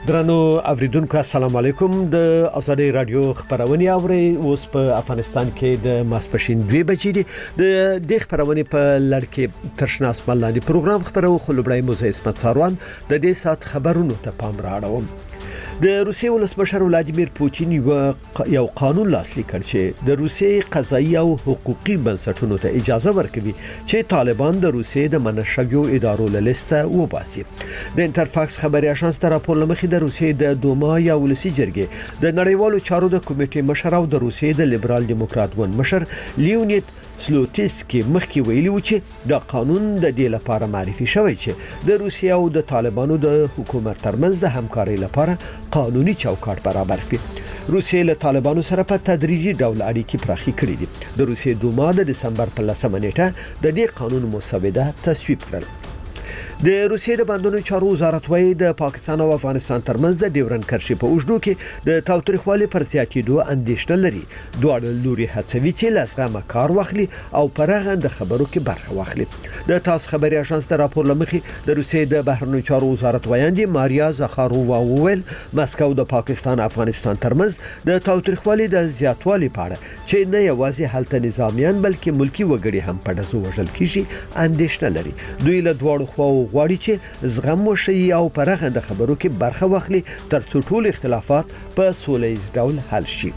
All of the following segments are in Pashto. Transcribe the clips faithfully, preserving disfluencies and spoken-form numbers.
درنو اوریدونکو السلام علیکم د ازادي رادیو خبرونه اوري اوس په افغانستان کې د ماسپښین دوه بجې دي د د خبرونه په لړ ترشناس ملاني پروګرام خبرو خلوبړای موزه اسمت ساروان د دې سات خبرونو ته پام راړوم. د روسیې ولسمشر ولادیمیر پوتین یو قانون لاسلیک کړ چې د روسیې قضایي او حقوقي بنسټونو ته اجازه ورکوي چې طالبان د روسیې د منشویو ادارو له لیسته وباسي. د انټرفاکس خبري اژانس د راپور لمخې د روسیې د دوما یا ولسی جرګې د نړیوالو چارو د کمیټې مشر او د روسیې د لیبرال دیموکرات ګوند مشر لیونید سلوتسکی مخکې ویلي و چې د قانون د دې لپاره معرفي شوی چې د روسیې او د طالبانو د حکومت ترمنځ د همکارۍ لپاره قانوني چوکاټ برابر کړي. روسیې له طالبانو سره په تدریجي ډول اړیکې پراخې کړې دي. د روسیې دوما د دسمبر په لسمه نیټه د دې قانون مسوده تصویب کړل. د روسیې د بندونو چارو وزارت وايي د پاکستان او افغانستان ترمنځ د ډیورن کرښې په اوږدو کې د تاوتریخوالي پر زیاتېدو اندېښنه لري. دواړه لوري هڅوي چې لاسغمه کار واخلي او پرغه د خبرو کې برخه واخلي. د تاس خبري اژانس د راپور لمخې د روسیې د بهرنیو چارو وزارت وایاندې ماریا زخارووا وویل مسکو د پاکستان افغانستان ترمنځ د تاوتریخوالي د زیاتوالي په اړه چې نه یوازې هلته نظامیان بلکې ملکی وګړي هم په دزو وژل کیږي اندېښنه لري. دوی له دواړو خواو غواړي چې زغم وشي او پرغه د خبرو کې برخه واخلي ترڅو ټول اختلافات په سولهییز ډول حل شي.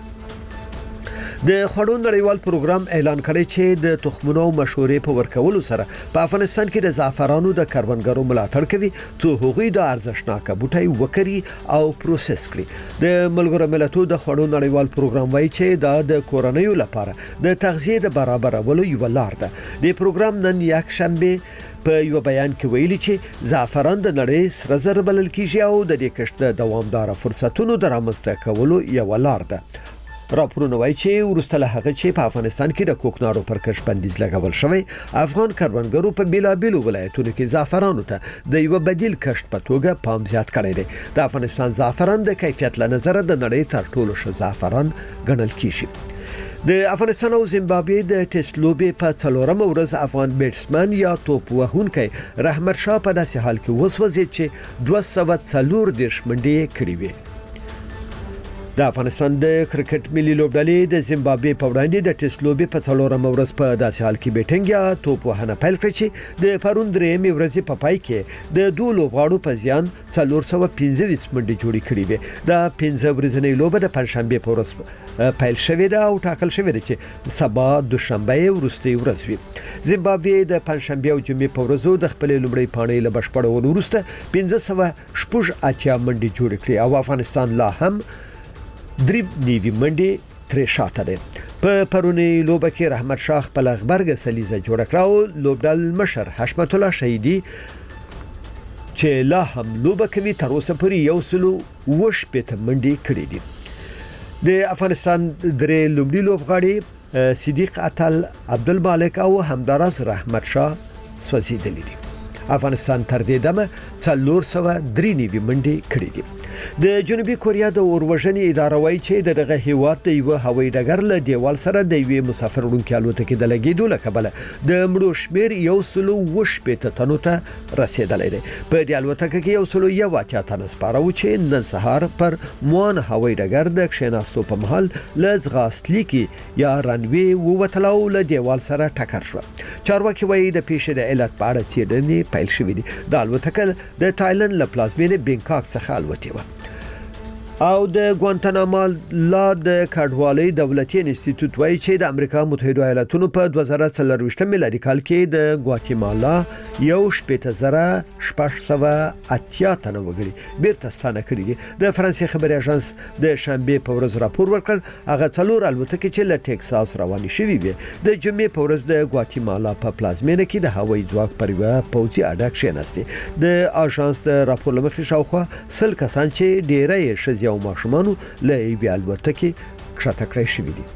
د خړو نړیوال پروګرام اعلان کړی چې د تخمونو مشورې په ورکولو سره په افغانستان کې د زعفرانو د کروندګرو ملاتړ کوي چې هغوی د ارزښتناک بوټي وکړي او پروسس کړي. د ملګرو ملتونو د خړو نړیوال پروګرام وایي چې دا د کورنیو لپاره د تغذیه د برابرولو یو لار ده. د پروګرام نن یک شنبه په یو بیان کې ویلي چې زعفران د نړۍ سره زر بلل کیږي او د دې کښت د دوامدار فرصتونو د رامنځته کولو یو لار ده. راپورونه وایي چې ورسته له هغه چې په افغانستان کې د کوکنارو پر کښت بندیز لګول شوی افغان کروندګرو په بیلابیلو ولایتونو کې زعفرانو ته د یو بدیل کښت په توګه پام زیات کړی دی. د افغانستان زعفران د کیفیت له نظره د نړۍ تر ټولو ښه زعفران ګڼل کیږي. د افغانستان او زیمبابوې د ټیسټ لوبې په څلورمه ورځ افغان بیټسمن یا توپ وهونکی رحمت شاه په داسې حال کې وسوځید چې دوه سوه څلور دېرش منډې کړې وې. د افغانستان د کرکټ ملي لوبډلې د زیمبابوې په وړاندې د ټیسټ لوبې په څلورمه ورځ په داسې حال کې بیټینګ یا توپ وهنه پیل کړې چې د پرون درېیمې ورځې په پای کې د دوه لوبغاړو په زیان څلور سوه پنځه ویشت منډې جوړې کړې وې. دا پنځه ورځنۍ لوبه د پنځشنبې په ورځ پیل شوې ده او ټاکل شوې ده چې سبا دوشنبه وروستۍ ورځ وي. زیمبابوې د پنځشنبې او جمعې په ورځو د خپل لومړۍ پاڼې له بشپړولو وروسته پنځه سوه شپږ اتیا منډې جوړې کړې او افغانستان لا هم درې نیوي منډې ترې شاته ده. په پرونی لوبه کې رحمت شاه خپل غبرګ سلیزه جوړ کړ او لوبډل مشر حشمت الله شهیدی چې لا هم لوبه کوي تر اوسه پورې یو سلو وش پته منډې کړې دي. د افغانستان درې لومړي لوبغاړي صدیق اتل عبدالمالک او همداراز رحمت شاه سوځیدلي دي. افغانستان تر دې دمه څلور سوه درې نیوي منډې کړې دي. د جنوبي کوریا د اوروژنې اداره وايي چې دغه هیواد د یو هوایي ډګر له دیوال سره د یوې مسافر وړونکي الوتکې د لګېدو له کبله د مړو شمېر یو سلو اووه شپېته تنو ته رسېدلی دی. په دې الوتکه کې یو سلو یو اتیا تنه سپاره وو چې نن سهار پر موان هوایي ډګر د کښېناستو په مهال له ځغاستلیکې یا رنوې ووتله او له دیوال سره ټکر شوه. چارواکي وايي د پیښې د علت په اړه څېړنې پیل شوې دي. د الوتکه د تایلند له پلازمینې بینکاک څخه الوتې وه. او د ګوانتاناما لا د کډوالۍ دولتي انسټیټیوټ وايي چې د امریکا متحده ایالاتونو په دوه زره څلرویشت میلادي کال کې د ګواتیمالا یو شپېته زره شپږ سوه اتیا تنه وګړي بیرته ستانه کړي دي. د فرانسې خبري اژانس د شنبې په ورځ راپور ورکړ هغه څلور الوتکې چې له ټکساس روانې شوې وې د جمعې په ورځ د ګواتیمالا په پلازمینه کې د هوایي ځواک پر یوه پوځي اډه کښېناستې. د اژانس د راپور له مخې شاوخوا سل کسان چې ډیری یې ښځې او ماشومانو له یوې الوتکې کښته کړای شوي دي.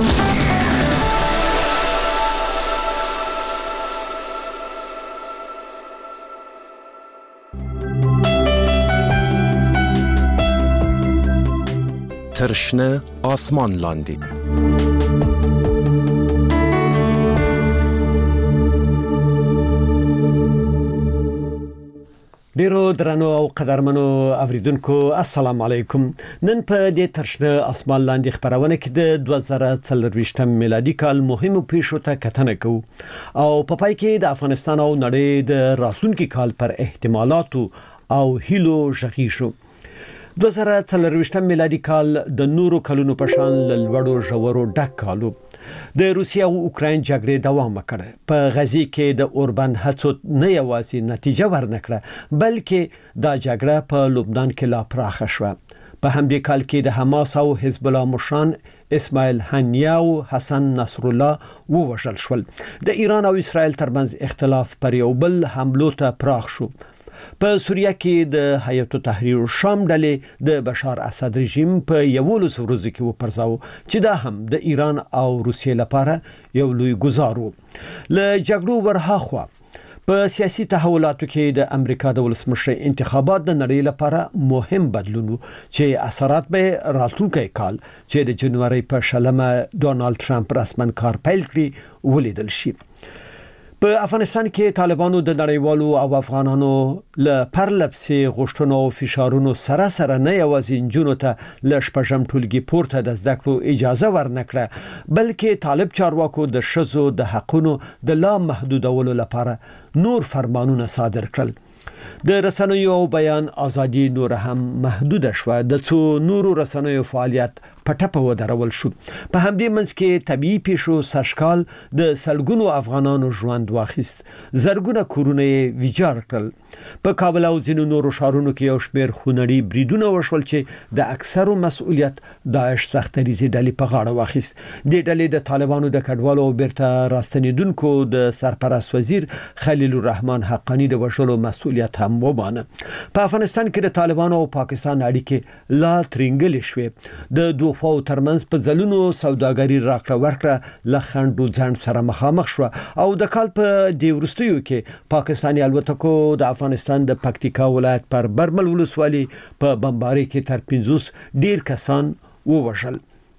ترشنه آسمان لاندی ډیرو درنو او قدرمنو اوریدونکو السلام علیکم. نن په دې ترشنه اسمان لاندې خبرونه کې د دوه زره څلرويشتم میلادي کال مهمو پیښو ته کتنه کوو او په پای کې د افغانستان او نړۍ د راتلونکي کال پر احتمالاتو او هیلو ژغی شو. دوه زره څلرويشتم میلادي کال د نورو کلونو په شان لوړو ژورو ډک کالو. د روسیا او اوکراین جګړې دوام وکړ. په غزي کې د اوربان هڅو نه یوازې نتیجه ورنکړه بلکې دا جګړه په لبنان کې لا پراخه شوه. په همدې کال کې د حماس او حزب الله مشران اسماعیل هنیا او حسن نصر الله ووژل شول. د ایران او اسرائیل ترمنځ اختلاف پر یو بل حملو ته پراخ شو. په سوریه کې د هیئت تحریر شام ډلې د بشار اسد رژیم په یولس ورځو کې وپرځاو چې دا هم د ایران او روسیې لپاره یو لوی ګزار و. له جګړو ورهاخوا په سیاسي تحولاتو کې د امریکا د ولسمشر انتخابات د نړۍ لپاره مهم بدلون چې اثرات به راتلونکي کال چې د جنوري په شلمه ډونالد ټرمپ رسمن کار پیل کړي ولیدل شي. په افغانستان کې طالبانو د نړیوالو او افغانانو له پرلپسې غوښتنو او فشارونو سره سره نه یوازې جنونو ته ل شپږم ټولګي پورته د زده کړو اجازه ورنکړه بلکې طالب چارواکو د شذو د حقونو د لا محدودولو لپاره نور فرمانونه صادر کړل. د رسنیو او بیان ازادي نور هم محدود شوه. د څو نورو رسنیو فعالیت پټه ودرول شو. په همدې منځ کې طبيعي پیښو سرشکال د سلګونو افغانانو ژوند واخیست. زرګونه کورونه ویجاړ کړل. په کابل او ځینو نورو ښارونو کې یو شمېر خونړي بریدونه وشول چې د اکثرو مسؤلیت داعش سختریزي ډلې په غاړه واخیست. د ډلې د طالبانو د کډوالو او بیرته راستنیدونکو د سرپرست وزیر خلیل الرحمن حقانی د وشلو مسؤلیت هم ومانه. په افغانستان کې د طالبانو او پاکستان اړیکې لا ترنګل شوې. د دوه خو ترمنځ په ځلونو سوداګری راکړه ورکړه لخندو ځان سره مخامخ شو او د کال په دی ورستیو کې پاکستاني الوتکو د افغانستان د پکتیکا ولایت پر برمل ولسوالي په بمباري کې تر پنځوس ډیر کسان ووژل.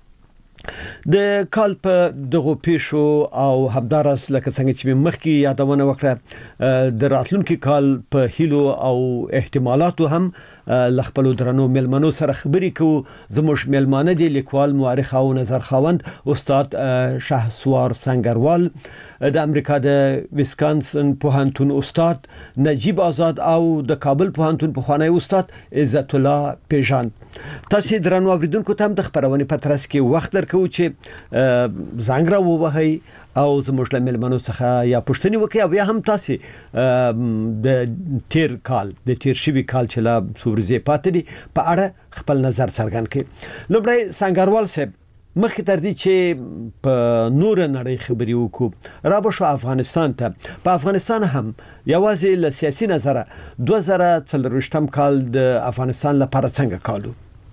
د کال په دغه پیښو او همدارس لکه څنګه چې مخکې یادونه وکړه د راتلونکي کال په هیلو او احتمالاتو هم لخپلو درنو ملمنو سره خبرې کوو. زموږ ملمانه دي لیکوال مورخ او نظر خاوند استاد شهسوار سنگروال، د امریکا د ویسکانسن پوهنتون استاد نجیب آزاد او د کابل پوهنتون پخوانی استاد عزت الله پیژان. تاسو درنو اوریدونکو ته هم د خبرونې په ترڅ کې وخت درکو چې زنګ را ووهئ او زموږ له ملمنو څخه یا پوښتنې وکړئ او یا هم تاسو د تیر کال د تیر شوي کال چې لا سورزې پاتې دي په اړه خپل نظر څرګند کړئ. لومړی سنگروال صاحب، مخکې تر دې چې په نور نړۍ خبرې وکړو را به شو افغانستان ته. په افغانستان هم یوازې له سیاسي نظره دوه زره څلرویشتم کال د افغانستان لپاره څنګه کالو؟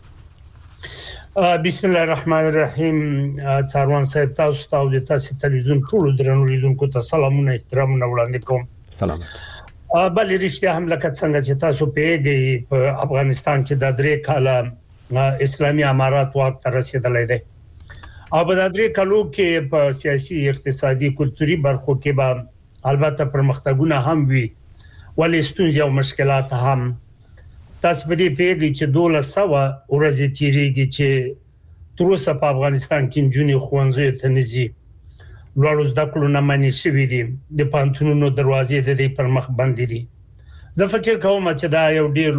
بسم الله الرحمن الرحیم. څاروان صاحب، تاسو ته او د تاسو تلویزیون ټول درنو لیدونکو ته سلامونه احترامونه وړاندې کوم. سلام. بلې رښتیا هم لکه څنګه چې تاسو پیږئ په افغانستان کې د درې کاله اسلامي امارات واک ته رسیدلی دی او په درې کالو کې په سیاسي، اقتصادي، کلتوري برخو کې به البته پرمختګونه هم وي ولې ستونزې او مشکلات هم. تاسو په دې پیږئ چې دولس سوه ورځې تیریږي چې تر اوسه په افغانستان کې نجونې ښوونځیو ته نه ځي. لوړو زده کړو نه منې شوي دي. د پوهنتونونو دروازې د دې پر مخ بندې دي. زه فکر کوم چې دا یو ډیر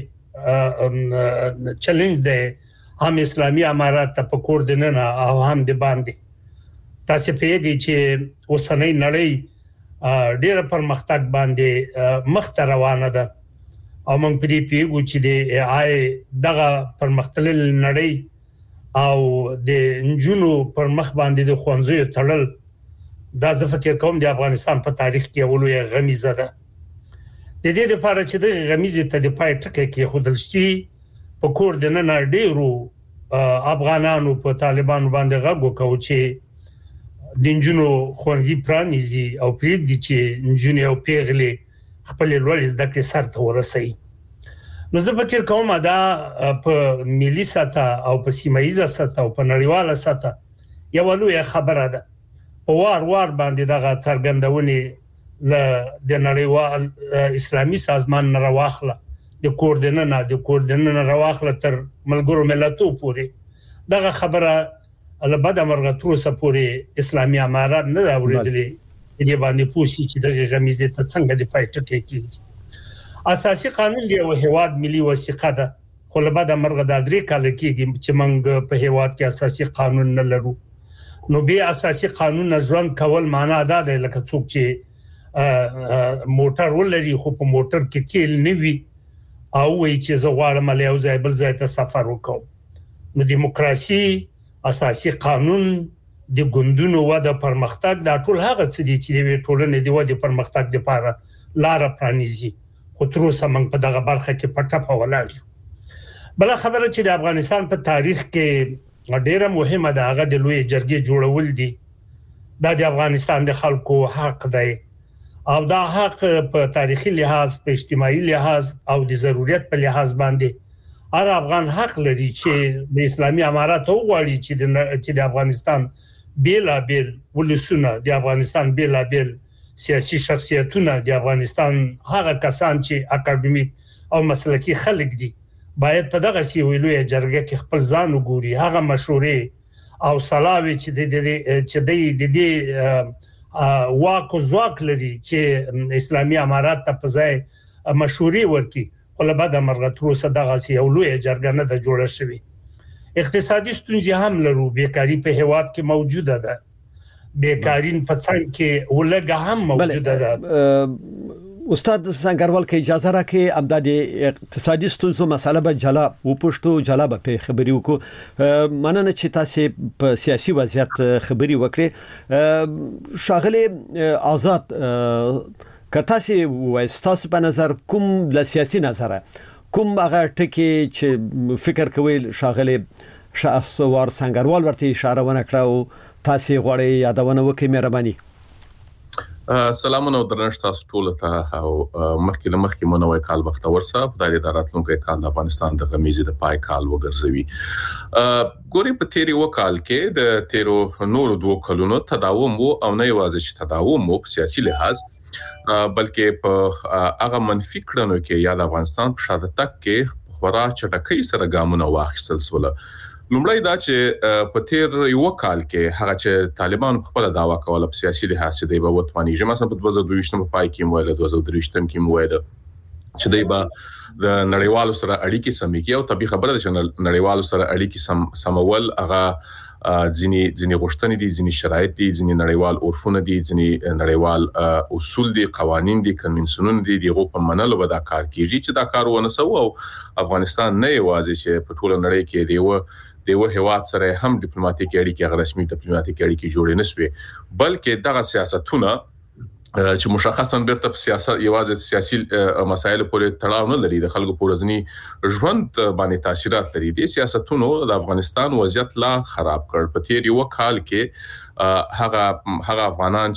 لوی چیلنج دی، هم اسلامي امارات ته په کور دننه او هم د باندې. تاسو پیږئ چې اوسنۍ نړۍ ډیره پرمختګ باندې مخ ته روانه ده او موږ په دې پیږو چې د آی دغه پرمختلل نړۍ او د نجونو پر مخ باندې د ښوونځیو تړل دا زه فکر کوم د افغانستان په تاریخ کې یو لوی غمیزه ده. د دې لپاره چې د غمیزې ته د پای ټکی کېښودل شي، په کور دننه ډیرو افغانانو په طالبانو باندې غږ وکړو چې د نجونو ښوونځي پرانیزي او پرېږدي چې نجونې او پیغلې خپل لوړ زده کړې سر ته ورسوي. نو زه فکر کوم دا په ملي سطح او په سیمه‌ایزه سطح او په نړیواله سطح یو لوی خبره ده. په وار وار باندې دغه څرګندونې ل د نړیوال اسلامي سازمان نه راوخله د کوردیننه د کوردیننه راوخله تر ملګرو ملتونو پورې دغه خبره البته مرغه تر اوسه پورې اسلامي امارات نه دا ورېدلې دې باندې پوښتنه چې دغه غمیزه ته څنګه د پایټ کې کیږي اساسي قانون دی او هواد ملي وثیقه ده خو له بعد مرغه د درې کال کېږي چې موږ په هواد کې اساسي قانون نه لرو نو به اساسي قانون ژوند کول معنا دا دی لکه څوک چې موټر ولري خو په موټر کې کېل نه وي او وایي چې زه غواړم له یو ځای بل ځای ته سفر وکړم نو دیموکراسي اساسي قانون د ګوندونو وده پرمختګ دا ټول هغه څه دي چې د ټولنې د وده پرمختګ لپاره لار پرانیزي خو تر اوسه موږ په دغه برخه کې پټه په ولاړ یو بل خبره چې د افغانستان په تاریخ کې ډیره مهمه ده هغه د لوی جرګې جوړول دي دا د افغانستان د خلکو حق دی او دا حق په تاریخي لحاظ په اجتماعي لحاظ او د ضرورت په لحاظ باندې هر افغان حق لري چې د اسلامي امارات وغواړي چې د افغانستان بیلا بیل ولسونه د افغانستان بیلا بیل سیاسي شخصیتونه د افغانستان هغه کسان چې اکاډمیک او مسلکي خلک دي باید په دغه سی ویلوې جرګه کې خپل ځان وګوري هغه مشورې او صلاوي چې د چې د دې واک او ځواک لري چې اسلامي امارات ته په ځای مشورې ورکړي خو له بعد مرغه تر اوسه دغه سی ویلوې جرګه نه د جوړه شوی اقتصادي ستونزې هم لرو بیکاری په هواد کې موجوده ده بیکارین په څنګه کې ولګه هم موجوده ده استاد سنگروال کې اجازه راکې امداد اقتصادي ستونزو مسله به جلا و پښتو جلا به په خبري وکړو مننه چې تاسو په سیاسي وضعیت خبري وکړي شاغله آزاد کته سي وستاسو په نظر کوم د سیاسي نظر کوم هغه ټکی چې فکر کوي شاغله شاهسوار سنگروال ورته اشاره ونه کړو تاسو غوړی یادونه وکړئ مهرباني سلامونه او درنښت تاسو ټول ته او مخکې مخکې مونږ کال وخت ورسه په دې داراتلونکو کال د افغانستان د غمیزې د پای کال وګرځوي ګوري په تیری وکال کې د تیرو نور دوه کلونو تداوم وو او نه یوازې چې تداوم وو په سیاسي لحاظ بلکې په هغه منفي کړنو کې یا د افغانستان په شاته تک کې خورا چټکۍ سره ګامونه واخیستل سول لومړی دا چې په تیر یو کال کې هغه چې طالبان خپل داوا کوله په سیاسي لحاظ چې دی به وټمنی چې مثلا په دوه زره دوه په پای کې مویل دوه زره درې کې مویل چې دی به د نړیوالو سره اړیکې سمې کې او طبي خبره ده چې نړیوالو سره اړیکې سم سمول هغه ځینی ځینی غوښتنې دي ځینی شرایط دي ځینی نړیوال عرفونه دي ځینی نړیوال اصول دي قوانين دي کنونسیونونه دي دغه په منلو به دا کار کیږي چې دا کار ونه سو او افغانستان نه یوازې چې په ټول نړۍ کې دیو دیو هواد سره هم ډیپلوماټیک اړیکې رسمي ډیپلوماټیک اړیکې جوړې نسوي بلکې دغه سیاستونه چې مشخصا بیرته په سیاست یوازې سیاسي مسایل پورې تړاو نه لري د خلکو پورزنی ژوند باندې تاثیرات لري د سیاستونو د افغانستان وضعیت لا خراب کړ په تیر یو کال کې هغه هغه افغانان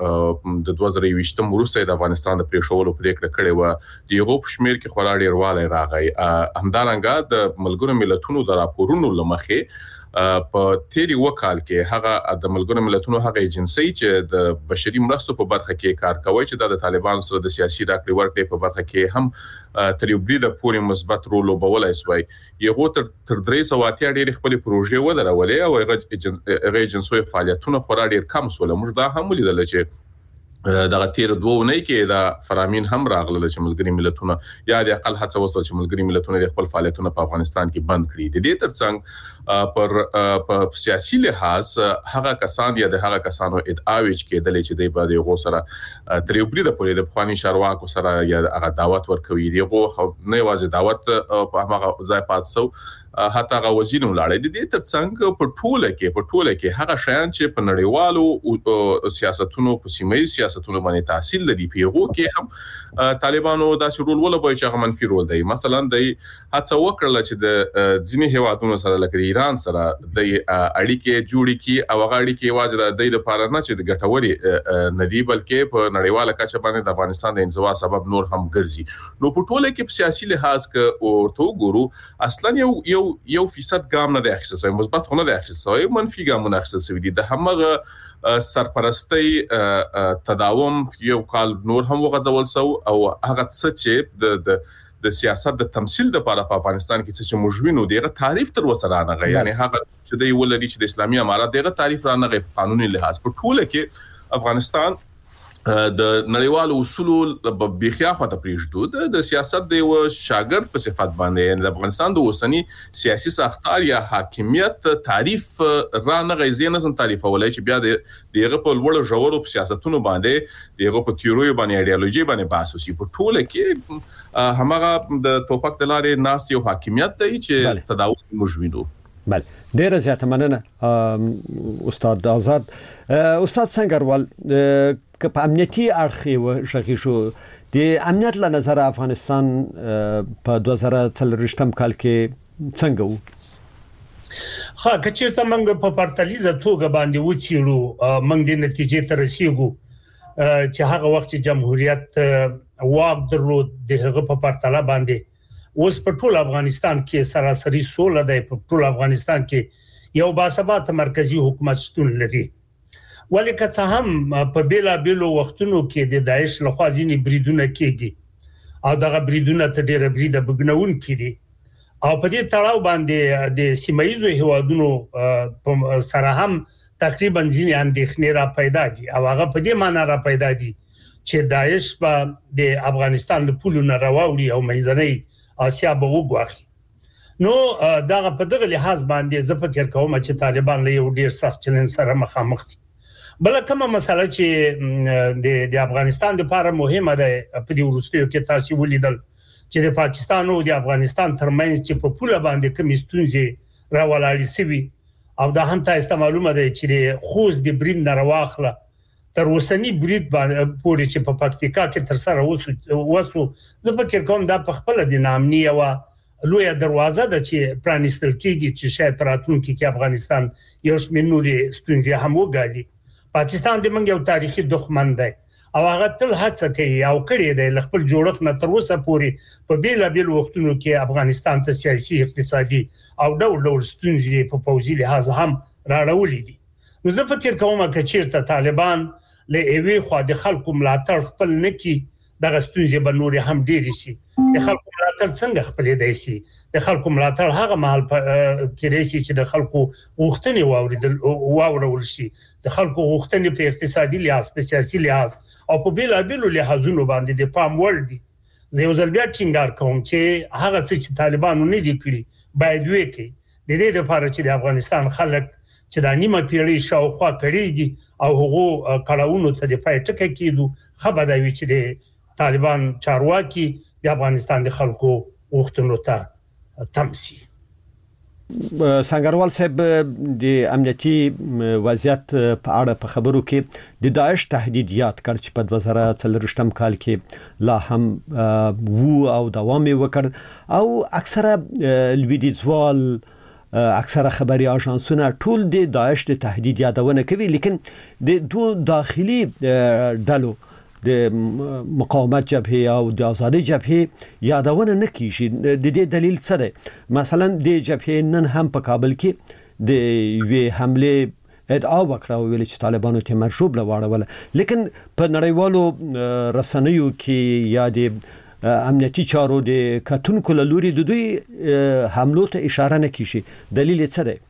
چې د دوه زره یوویشتم وروسته د افغانستان د پریښولو پریکړه کړې و د یو شمیر کې خورا ډیر والی راغی همدارنګه د ملګرو ملتونو د راپورونو لمخې په تیری وکال کې هغه د ملګرو ملتونو هغه ایجنسی چې د بشري مرستو په برخه کې کار کوي چې د طالبانو سره د سیاسي راکړې ورکړې په برخه کې هم تر یو بریده پورې مثبت رول وبولای شوی یو تر تر درې سوه اتیا ډېر خپل پروژې ودرولې او هغه ایجنسي فعالیتونه خورا ډېر کم سول موږ دا هم ولیدل چې دغه تیر دوه نه کې دا فرامین هم راغله چې ملګری ملتونه یا د اقل هڅه وسو چې ملګری ملتونه د خپل فعالیتونه په افغانستان کې بند کړي د دې ترڅنګ پر په سیاسي لحاظ هغه کسان یا د هغه کسانو ادعاوی چې د لچې د بده غو سره تر یو بریده پورې د خواني شارواکو سره یا هغه دعوت ورکوي دی غو نه یوازې دعوت په هغه ځای پاتسو حتی هغه وزیر ولاړ دي د ترڅنګ په ټوله کې په ټوله کې هغه شیان چې په نړیوالو سیاستونو په سیمایي سیاستونو باندې تاثیر لري پیغو کې هم طالبانو دا شرول ولا به چې هغه منفي رول دی مثلا د هڅه وکړه چې د ځینې هیوادونو سره لکه ایران سره د اړیکې جوړې کی او هغه اړیکې واځي د د لپاره نه چې د ګټوري ندی بلکې په نړیواله کچه باندې د افغانستان د انزوا سبب نور هم ګرځي نو په ټوله کې په سیاسي لحاظ کې ورته ګورو اصلا یو یو یو فیصد ګام نه دی اخیستل مثبت خو نه دی اخیستل منفي ګامونه اخیستل دي د همغه سرپرستی تداوم یو کال نور هم وغځول سو او هغه څه چې د د سیاست د تمثيل لپاره په افغانستان کې چې مجوینو دغه تعریف تر وسره نه یعنی هغه چې د ولري چې د اسلامي امارات دغه تعریف را نه قانوني لحاظ په ټوله کې افغانستان د نړیوالو اصولو بخیا خواته پریږدو د سیاست د شاګرد په صفت باندې د افغانستان د اوسنی سیاسي ساختار یا حاکمیت تعریف را نه غیزي نظم تعریف ولای چې بیا د دغه په لوړ ژورو سیاستونو باندې دغه په تیوري باندې ایډیالوژي باندې بحث وسی په ټوله کې همغه د توپک د لارې ناس یو حاکمیت دی چې تداول مجوینو. بله ډیره زیاته مننه استاد آزاد. استاد سنگروال که په امنیتي اړخ و شغی شو د امنیت له نظر افغانستان په دوه زره څلورویشتم کال کې څنګه وو؟ ها کچیرته موږ په پرتلیزه توګه باندې وچیړو موږ د نتیجې ته رسیدو چې هغه وخت جمهوریت واک درلود د هغه په پرتله باندې اوس په ټول افغانستان کې سراسري سوله ده په ټول افغانستان کې یو باثبات مرکزی حکومت شتون لري ولی که څه هم په بیلا بیلو وختونو کې د داعش لخوا ځینې بریدونه کېږي او دغه بریدونه ته ډېر برید بګنون کړي او په دې تړاو باندې د سیمایزو هیوادونو سره هم تقریبا ځینې اندېښنې را پیدا دي او هغه په دې معنی را پیدا دي چې داعش په د افغانستان له پولو نه راوړي او منځنۍ آسیا به وګواخي. نو دغه په دغه لحاظ باندې زه فکر کوم چې طالبان له یو ډېر سخت چلن سره مخامخ دي. بل کومه مسله چې د د افغانستان لپاره مهمه ده په دې وروستیو کې تاسو ولیدل چې د پاکستان او د افغانستان ترمنځ چې په پوله باندې کوم ستونزې راولاړې سوي او دا هم تاسو ته معلومه ده چې خوځ د برید نه راوخله تر اوسنی برید باندې پورې چې په پکتیکا کې تر سره وسو وسو زه فکر کوم دا په خپل د نامنی او لوی دروازه ده چې پرانیستل کېږي چې شاید پراتونکو کې افغانستان یو شمېر نورې ستونزې هم وګالي. پاکستان د منګ یو تاریخي دښمن دی او هغه تل هڅه کوي او کړی دی خپل جوړښت نه تر اوسه پورې په بیل بیل وختونو کې افغانستان ته سیاسي اقتصادي او ډول ډول ستونزې په پوځي لحاظ هم راړولې دي. نو زه فکر کوم چې چیرته طالبان له ایوي خو د خلکو ملاتړ خپل نکي دغه ستونزې به نور هم ډېر شي. د خلکو ملاتړ څنګه خپل دی شي؟ د خلکو ملاتړ هغه مهال کې شي چې د خلکو غوښتنې واوریدل واورول شي د خلکو غوښتنې په اقتصادي لحاظ په سیاسي لحاظ او په بیل بیل لحاظونو باندې د پام وړ دي. زه یو ځل بیا ټینګار کوم چې هغه څه چې طالبانو نه دي کړی باید وکړي د دې لپاره چې د افغانستان خلک چې د نیمه پیړۍ شاوخوا کړي او هغه کړهونو ته د پای ټکه کېدو خبر دی چې د طالبان چارواکي د افغانستان د خلکو غوښتنو ته تمسي. سنگروال صاحب د امنیتي وضعیت په اړه په خبرو کې د داعش تهدیدات کړ چې په دوه زره څلورویشتم کال کې لا هم وو او دوام وکړ او اکثره لویدیځوال اکثره خبري اژانسونه ټول د داعش د تهدید یادونه کوي لیکن د دوه داخلي ډلو د مقاومت جبهه او د آزادي جبهه یادونه نه کیږي. د دې دلیل څه دی؟ مثلا د جبهه نن هم په کابل کې د وی حمله ادعا وکړه او ویل چې طالبانو ته مرشوب لواړول لیکن په نړیوالو رسنیو کې یا د امنیتي چارو د کتونکو له لوري د دوی حملو ته اشاره نه کیږي. دلیل څه دی؟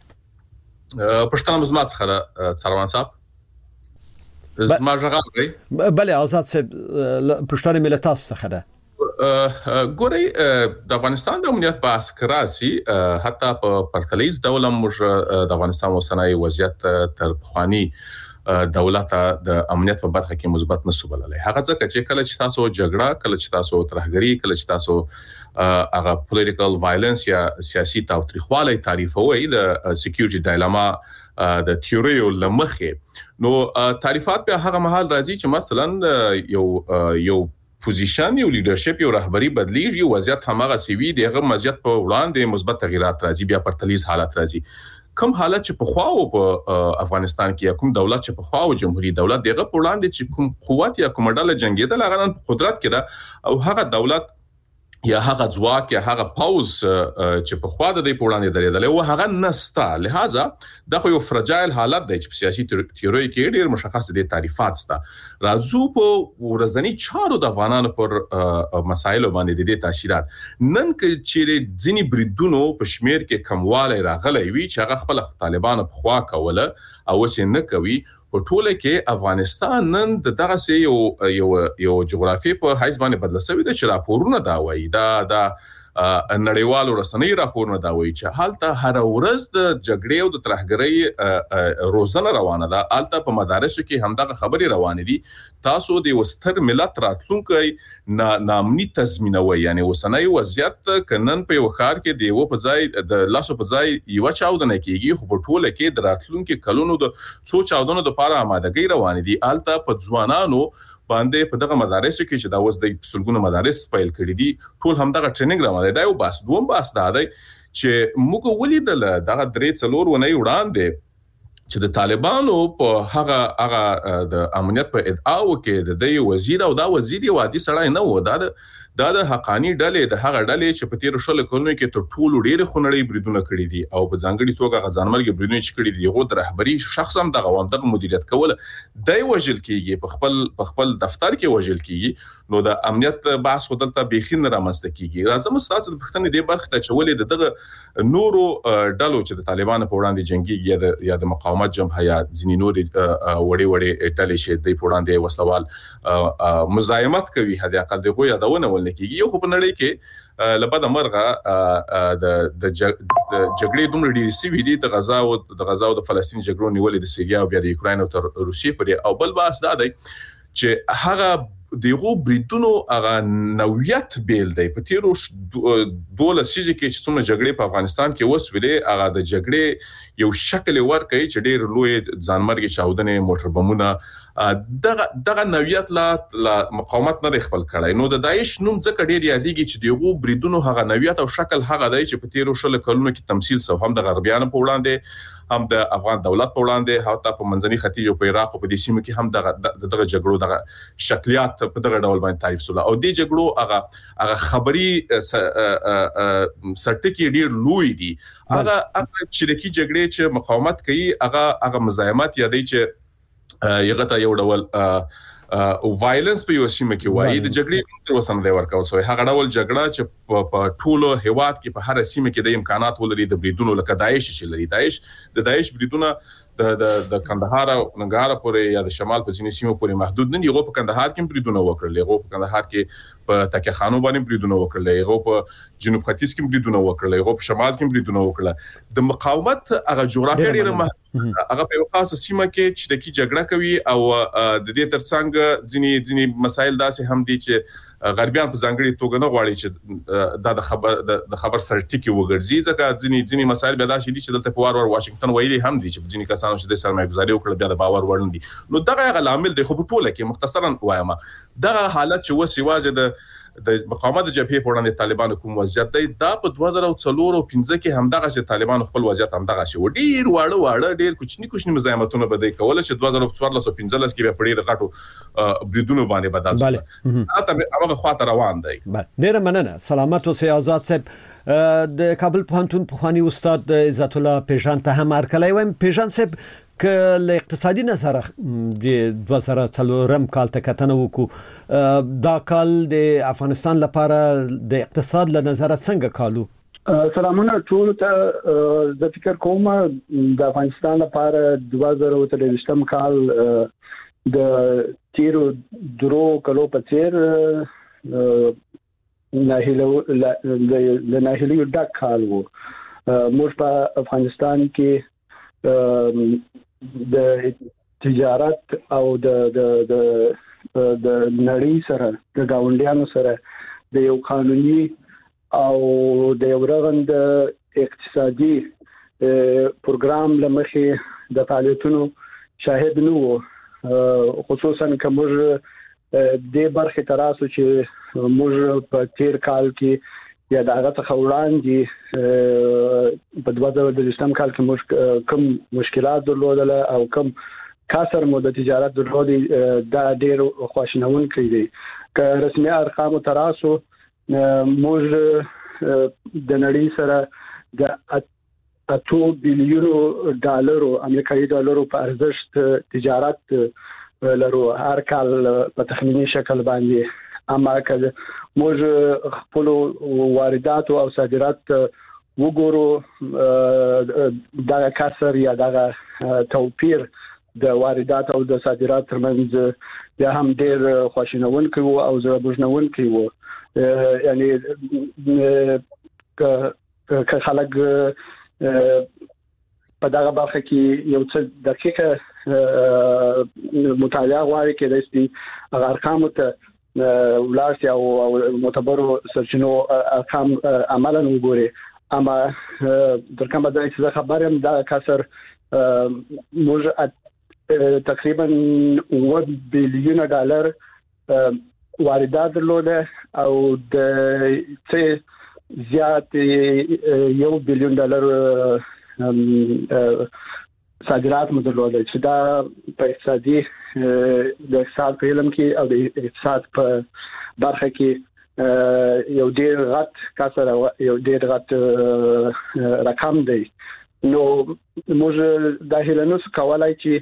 پښتنه مزمات خره څروان صاحب زما ژغوري بله آزاد صاحب پښتانه ملت تاسو څخه ده ګوري د افغانستان د امنیت په اسکراسي حتی په پرتلیز ډول موږ د افغانستان اوسنۍ وضعیت تر خواني دولت د امنیت په برخه کې مثبت نسو بللای. هغه ځکه چې کله چې تاسو جګړه کله چې تاسو ترهګری کله چې تاسو هغه پولیټیکل وایلنس یا سیاسي تاوتریخوالی تعریفوي د سکیورټي ډایلاما د تیوریو لمخه نو تعریفات په هغه محل راځي چې مثلا یو یو پوزیشن یو لیدرشپ یو رهبری بدلیږي یو وضعیت همغه سیوی دغه مزیت په وړاندې مثبت تغیرات راځي بیا پرتلیز حالت راځي. کوم حالت چې په خواو په افغانستان کې کوم دولت چې په خواو جمهوریت دولت دغه وړاندې چې کوم قوت یا کوم ډله جنگیدل هغه نن قدرت کې ده او هغه دولت یا هغه ځواک یا هغه پاوز چې په خوا د دې پوړاندې درېدل او هغه نستا لہذا دا خو یو فرجایل حالت دی چې په سیاسي تیوري کې ډېر مشخص دي تعریفات ستا راځو په ورځنی چارو د افغانانو پر مسایلو باندې د دې تاثیرات نن کې چې ځینی بریدونو په شمیر کې کمواله راغلی وي چې هغه خپل طالبانو په خوا کوله او وسې نه کوي په ټوله کې افغانستان نن دغه سي یو یو یو جغرافي په حیث باندې بدل شوی د چې راپورونه دا وایي دا دا نړیوالو رسنۍ راپورونه دا وایي چې حالته هر ورځ د جګړې او د ترهګرۍ روزنه روانه ده حالته په مدارسو کې همدغه خبري روانه دي تاسو د وستر ملت راتلونکي نامني تضمینوي یعنی وسنۍ وضعیت کنن په یو خار کې دی و په ځای د لاسو په ځای یو چاودنه کیږي خو په ټوله کې د راتلونکي کلونو د څو چاودنو د لپاره آمادګي روانه دي حالته په ځوانانو باندې په دغه مدارسو کې چې دا اوس د سلګونو مدارس فایل کړی دي ټول همدغه ټریننګ روانه دی او بس دوم بس دا دی چې موږ ولیدل دغه درې څلور ونې وړاندې چې د طالبانو په هغه هغه د امنیت په ادعاو کې د دې وزیر او دا وزیر یو عادي سړی نه و دا دا د حقانی ډلې د هغه ډلې چې په تیر شل کلونو کې تر ټولو ډېر خونړی بریدونه کړی دي او په ځانګړي توګه غزانمرګ بریدونه چې کړی دي غو د رهبری شخص هم د غوندر مدیریت کول دای وجل کیږي په خپل په خپل دفتر کې وجل کیږي نو د امنیت بحث خدلته بيخین رامسته کیږي راځم ستاسو د پښتنې ډېر برخه ته چولې دغه نورو ډلو چې د طالبانو په وړاندې جنگي یا د یا د مقاومت جبهه یا ځینې نور وړي وړي ډلې چې د وړاندې وسلوال مزاحمت کوي هدا اقل دغه یادونه کیږي یو په نړۍ کې لبد مرغه د د جګړې دومره ډېرې سوي دي د غزا او د غزا او د فلسطین جګړو نیولې د سیریا او بیا د یوکرين او تر روسیې پورې او بل باس دا دی چې هغه دغه بریټونو هغه نوعیت بیل دی په تیرو دوله سیجه کې چې څومره جګړې په افغانستان کې وسولې هغه د جګړې یو شکل ورکړي چې ډېر لوی ځانمرګي چاودنې موټر بمونه دغه دغه نوعیت لا مقاومت نه خپل کړای نو د داعش نوم ځکه ډېر یادېږي چې دغه بریډونو هغه نوعیت او شکل هغه دی چې په تیرو شل کلونو کې تمثيل سو هم د غربیانو په وړاندې هم د افغان دولت په وړاندې حتی په منځني ختیځ او په عراق او په دې سیمو کې هم دغه دغه جګړو دغه شکلیات په دغه ډول باندې تعریف سول او دې جګړو هغه هغه خبري سرټکی ډېر لوی دي هغه چې د کی جګړې چې مقاومت کوي هغه هغه مزاحمت یادې چې یغه ته یو ډول او وایلنس په یو سیمه کې وایي د جګړې تر وسنه دی ورکاو سو هغه ډول جګړه چې په ټولو هیواد کې په هر سیمه کې د امکانات ولري د بریدونو لکه داعش چې لري داعش د داعش بریدونه د د د کندهار او ننګرهار پورې یا د شمال په ځینې سیمو پورې محدود نه دي غو په کندهار کې بریدونه وکړل غو په کندهار کې په تکه خانو باندې بریدونه وکړل غو په جنوب ختیځ کې بریدونه وکړل غو په شمال کې بریدونه وکړل د مقاومت هغه جغرافیه لري هغه په خاصه سیمه کې چې د کی جګړه کوي او د دې ترڅنګ ځینې ځینې مسایل داسې هم دي چې غربیان په ځانګړي توګه نه غواړي چې دا د خبر د خبر سرټکی وګرځي ځکه ځینې ځینې مسایل به داسې دي چې دلته په وار وار واشنگټن ویلي هم دي چې ځینې کسانو چې د سرمایه‌ګذاري وکړه بیا د باور وړ نه دي نو دغه غل عامل دی خو په ټوله کې مختصرا وایم دغه حالت چې وسی واجه د د مقاومت جبهه په وړاندې طالبانو کوم وضعیت دی دا په دوه زره څلور او پنځه کې همدغه چې طالبانو خپل وضعیت همدغه شي ډیر واړه واړه ډیر کوچنی کوچنی مزاحمتونه بده کول چې دوه زره څوارلس او پنځلس کې په ډیر غټو بریدونو باندې بدل شو دا هغه خاطر روان دی ډیر مننه سلامت اوسئ آزاد صاحب د کابل پوهنتون پخوانی استاد عزت الله پیژان ته هم ارکلای ویم پیژان صاحب که له اقتصادي نظر د دوه زره څلورم کال ته کتنه وکړو دا کال د افغانستان لپاره د اقتصاد له نظر څنګه کالو سلامونه ټول ته د فکر کوم د افغانستان لپاره دوه زره څلورم کال د تیرو درو کلو په څیر نه هلو د نه هلو ډک کال وو موږ په افغانستان کې د تجارت او د د د د نړۍ سره د گاونډیانو سره د یو قانوني او د یو رغند اقتصادي پروګرام لمخې د فعالیتونو شاهد نه وو خصوصا کوم د برخه تراسو چې موږ په تیر کال کې یا دغه څخه وړاندې په دوه زره دولسم کال کې موږ کوم مشکلات درلودل او کوم کسر مو د تجارت درلودي دا ډېر خوشنون کړی دي که رسمي ارقام تراسو موږ د نړۍ سره د اتو بلیونو ډالرو امریکایي ډالرو په ارزښت تجارت لرو هر کال په تخمینی شکل باندې. اما که موږ خپل واردات او صادرات وګورو دا کسر یا دا توپیر د واردات او د صادرات ترمنځ بیا هم ډېر خوشینونکي وو او زړه بوجنونکي وو. یعنی که خلک په دغه برخه کې یو څه دقیقه مطالعه غواړي کې د دې ارقام ته ولارسي او معتبرو سرچینو ارقام عملاً وګوري. اما درکمه د څه خبره هم دا کسر موږ تقریبا اوه بلیون ډالر واردات درلوده او د څه زیات یو بلیون ډالر صادرات مو درلوده چې دا په اقتصادي د اقتصاد په علم کې او د اقتصاد په برخه کې یو ډېر غټ کسر یو ډېر غټ رقم دی. نو موږ د هیلنوس کولای چې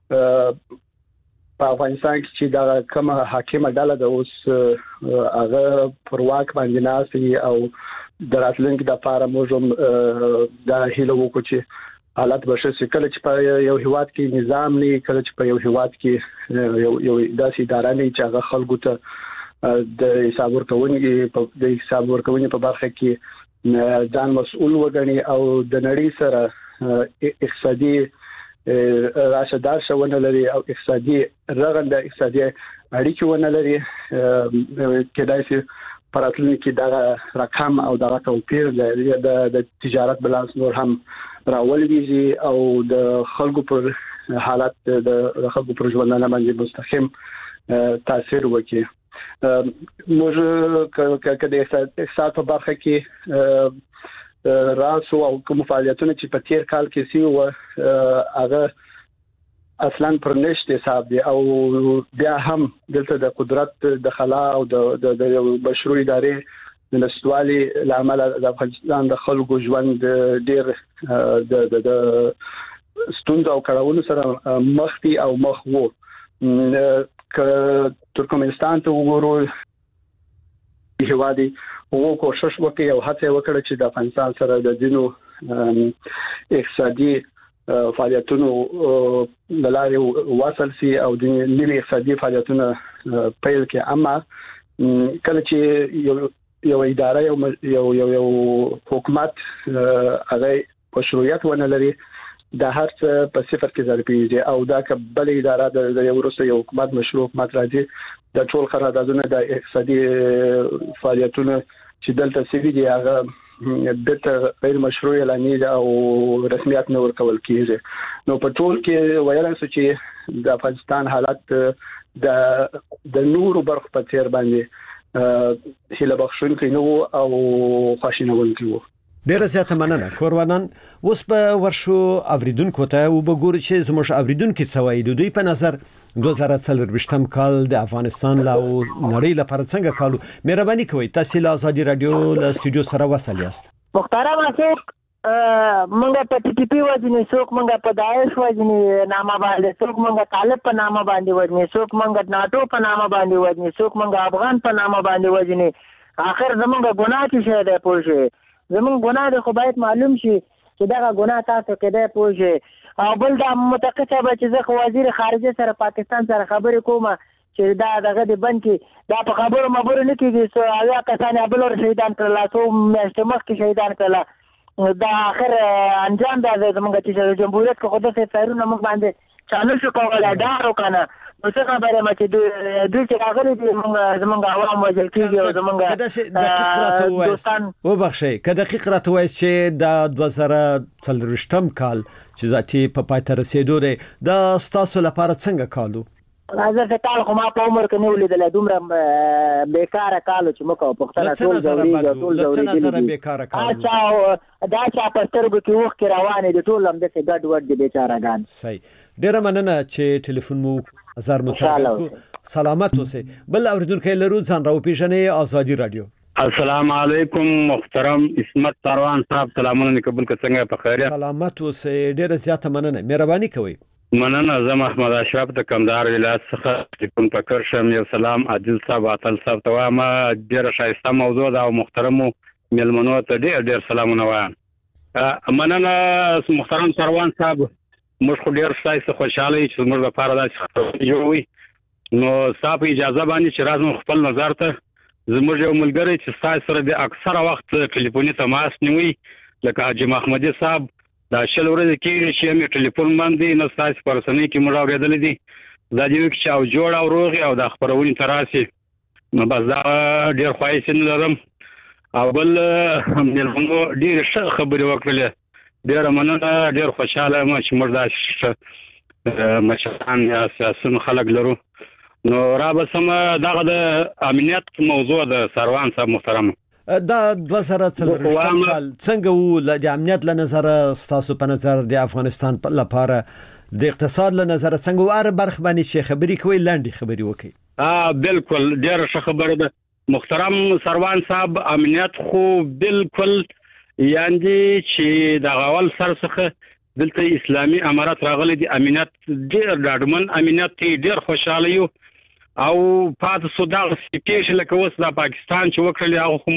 په افغانستان کې چې دا کومه حاکمه ډله د اوس هغه پر واک باندې ناسي او دراتلونکو د لپاره موږ د هیله وکړو چې حالت بشه چې کله چې په یو هیواد کې نظام نه کله چې په یو هیواد کې یو یو داسې اداره نه چې هغه خلکو ته د حساب ورکونې په د حساب ورکونې په برخه کې ځان مسؤل وګڼي او د نړۍ سره اقتصادي راشه دارشه ونه لري او اقتصادي رغنده اقتصادي اړیکې ونه لري کېدای شي پراتلونکو کې دا رقم او دا توپیر د تجارت بلانس نور هم راولېږي او د خلکو پر حالت د خلکو پر ژوند باندې مستقیم تاثیر وکړي. موږ که د اقتصاد په برخه کې راسو او کوم فعالیتونه چې په تیر کال کې سی و هغه اصلا پر نشته حساب دی او بیا هم دلته د قدرت د خلا او د د مشروع ادارې د نسوالي لامل د افغانستان د خلکو ژوند ډیر د د ستونزو او کړهونو سره مخ دي او مخ وو. ک ترکمنستان ته وګورو هیوادي وو کوشش وکړي او هڅه وکړي چې د افغانستان سره د دینو اقتصادي فعالیتونو دلاري وصل سي او د نوي اقتصادي فعالیتونو پیل کې. اما کله چې یو یو اداره یو یو یو حکومت هغه مشروعیت ونه لري د هر څه په صفر کې ځارپیږي او دا کبل اداره د یو روسي یو حکومت مشروع حکومت راځي د ټول قراردادونه د اقتصادي فعالیتونو چې دلته سوي دي هغه د غیر مشروع اعلاني او رسمیت نه ورکول کیږي. نو په ټول کې ویل چې د افغانستان حالت د د نورو برخو په تیر باندې هله بخښونکي نو او خوشینونکي وو. ډیره زیاته مننه کوروانان. اوس په ورشو اوریدونکو ته وګورئ چې زموږ اوریدونکو څوای د دوی په نظر دوه زره څلور کال د افغانستان لا نړۍ لپاره څنګه کالو. مهرباني کوئ تاسو له ازادي رادیو له استودیو سره وصل یاست. محترم څوک منګه په ټي ټي پی وځنی څوک منګه په داعش وځنی نامه باندې څوک منګه طالب په نامه باندې وځنی څوک منګه ناتو په نامه باندې وځنی څوک منګه افغان په نامه باندې وځنی. اخر زمونږه ګناه څه ده پوه زمون ګناه د خو باید معلوم شي چې دا ګناه تاسو کې ده پوه او بل دا متقصه به چې زه وزیر خارجه سره پاکستان سره خبرې کوم چې دا دغه د بند کې دا په خبرو مبر نه کیږي سو هغه کسان بل ور شهیدان کړل سو مستمخ کې شهیدان کړل دا اخر انجام دا زمونږ چې جمهوریت کو خود څه فایرونه موږ باندې چالو شو کوله دا وکنه نو څه خبره مې چې دوی چې راغلي دي زمونږ عوام وځل کېږي او زمونږ دقیق راته وایي او بخښي که دقیق راته وایي چې دا دوه زره څلور کال چې ذاتي په پای ته رسیدو دی دا ستاسو لپاره څنګه کالو؟ راځه چې کال خو ما په عمر کې نه ولیدل دومره بیکاره کالو چې مکو پختنه ټول ضروري ټول ضروري بیکاره کالو اچھا دا چې په سترګو کې وخت روانې دي ټول هم د څه ګډ وډ دي بیچارهګان. صحیح ډیره مننه چې ټلیفون مو هزار متابق سلامت اوسئ. بل اوریدونکو لرو ځان راو پیژنې ازادي رادیو. السلام علیکم محترم اسمت سروان صاحب سلامونه قبول کڅنګ په خیریت سلامت اوسه ډیره زیاته مننه مهرباني کوئ مننه زه محمد اشرف د کندهار ولایت څخه تلیفون پکړ شم یو سلام عادل صاحب عادل صاحب ته وایم ډیره شایسته موضوع دا او محترمو ملمنو ته ډیر ډیر سلامونه وایم مننه محترم سروان صاحب موږ خو ډیر شایسته خوشاله یو چې موږ لپاره دا جوړوي نو صاحب اجازه باندې چې راځم خپل نظر ته زموږ یو ملګری چې تاسو سره د اکثره وخت ټلیفوني تماس نیوي لکه حاجی محمدي صاحب دا شل ورځې کې چې مې ټلیفون باندې نو تاسو پرسنۍ کې موږ اورېدل دي دا دی چې او جوړ او روغ او د خبرونې تراسي نو بس دا ډیر خوښ نه لرم او بل ملمنو ډیر ښه خبرې وکړلې ډیر مننه ډیر خوشاله یم چې موږ دا مشران یا سیاسي خلک لرو نو را به سم دغه د امنیت موضوع د سروان صاحب محترم دا دوه زره څلورم کال څنګه وو د امنیت له نظر تاسو په نظر د افغانستان لپاره د اقتصاد له نظر څنګه واره برخ باندې شي خبري کوي لاندې خبري وکي اه بالکل ډیر ښه خبره ده محترم سروان صاحب امنیت خو بالکل یاندي چې د غول سرڅخه دلته اسلامي امارات راغلي دي امنیت ډیر ډاډمن امنیت ډیر خوشاله یو او پات سودا سپیش لکه وس د پاکستان چې وکړل هغه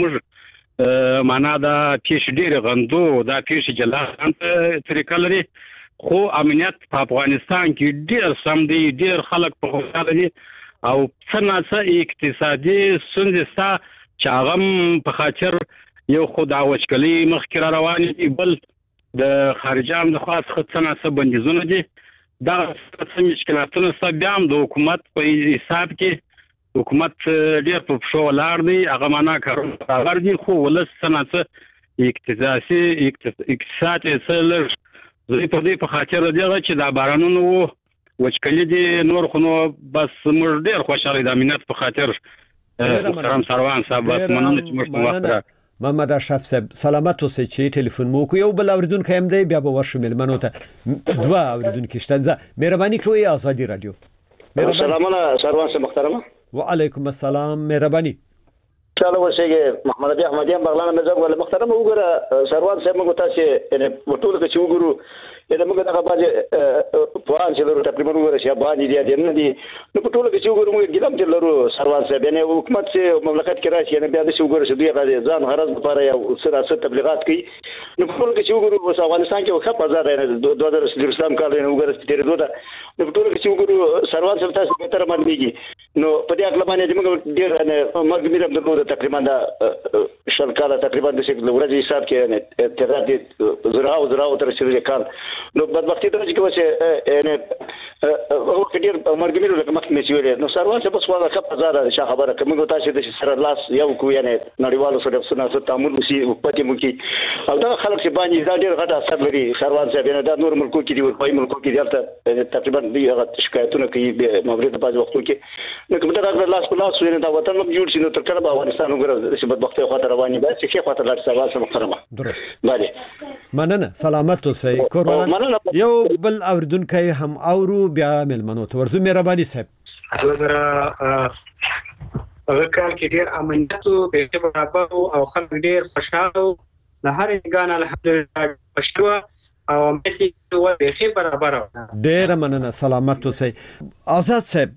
موږ معنا دا پیش ډیر غندو دا پیش جلان طریقه لري خو امنیت په افغانستان کې ډیر سم دی ډیر خلک په خوشاله دي او څنګه اقتصادي ستونزې ستا چې هغه په خاطر یو خدای وچکلي مخکې روان دي بل د خارجام د خاص خدڅنه څه بندیزونه دي دا څه مشکلاتونه سبيام د حکومت په حساب کې حکومت ډیر په شو لار دی هغه معنا کارونه لار دي خو ولس سنت اقتصادي اقتصاد سره زه په دې په خاطر دغه چې دا بارانونو وچکلي دي نور خو نو بس موږ ډیر خوشاله د امنیت په خاطر محترم سروان صاحب مننه چې موږ وخت محمد اشرف صاحب سلامت اوسئ چې ټلیفون مو کو یو بل اوریدونکو هم دی بیا به ورشو ملمنو ته دوا اوریدونکو شته مهرباني کوئ ازادي رادیو سلامونه سروان صاحب محترمه وعلیکم السلام مهرباني چالو ورسېږي محمد علي احمدیان بغلان مزګ ولا محترمه وګوره سروان صاحب موږ تاسو یعنی ټول کې چې وګورو دا موږ دغه باندې پوان چې لرو تقریبا وګوره چې باندې دي نه دي نو په ټول کې چې وګورو موږ ګلم چې لرو سروان صاحب یعنی حکومت چې مملکت کې راشي یعنی بیا د چې وګورو چې دوی غواړي ځان غرض لپاره یو سره تبلیغات کوي نو په ټول کې چې وګورو په افغانستان کې وخت بازار نه دوه زره اسلام کال نه وګورو چې تیر دوه نو په ټول کې چې وګورو سروان صاحب تاسو به تر باندې نو په دې اړه باندې موږ ډیر نه موږ مې د دوه تقریبا د شل کال تقریبا د شکل ورځې حساب کې نه تر دې زرا او زرا تر شل کال نو بدبختی ته چې کوڅه یعنی او کډیر مرګمینو لکه مخکې مې ویل نو سروان څه بس واده خپ زاره چې خبره کوم تاسو د سره لاس یو کو یعنی نړیوالو سره څه تعامل وسی پاتې مو کې او دا خلک چې باندې دا ډیر غټه اثر لري سروان صاحب نه دا نور ملکو کې دی ور پای ملکو کې دی تقریبا دی شکایتونه کوي د مغرب په باز وختو کې نو کوم دا لاس په لاس ویني دا وطن مو جوړ شي نو تر کله به افغانستان وګورئ چې بدبختي خاطر رواني به چې خاطر لار سروان صاحب محترمه درست بله مننه سلامت اوسئ کورونه یو بل اوردونکو هم اورو بیا ملمنو ته ورزو مهرباني صاحب وګوره هغه کال کې ډیر امنیت په برابر او خلک ډیر خوشاله د هر انګان الحمدلله پښتو او مې و به خې برابر ډیر مننه سلامت اوسئ آزاد صاحب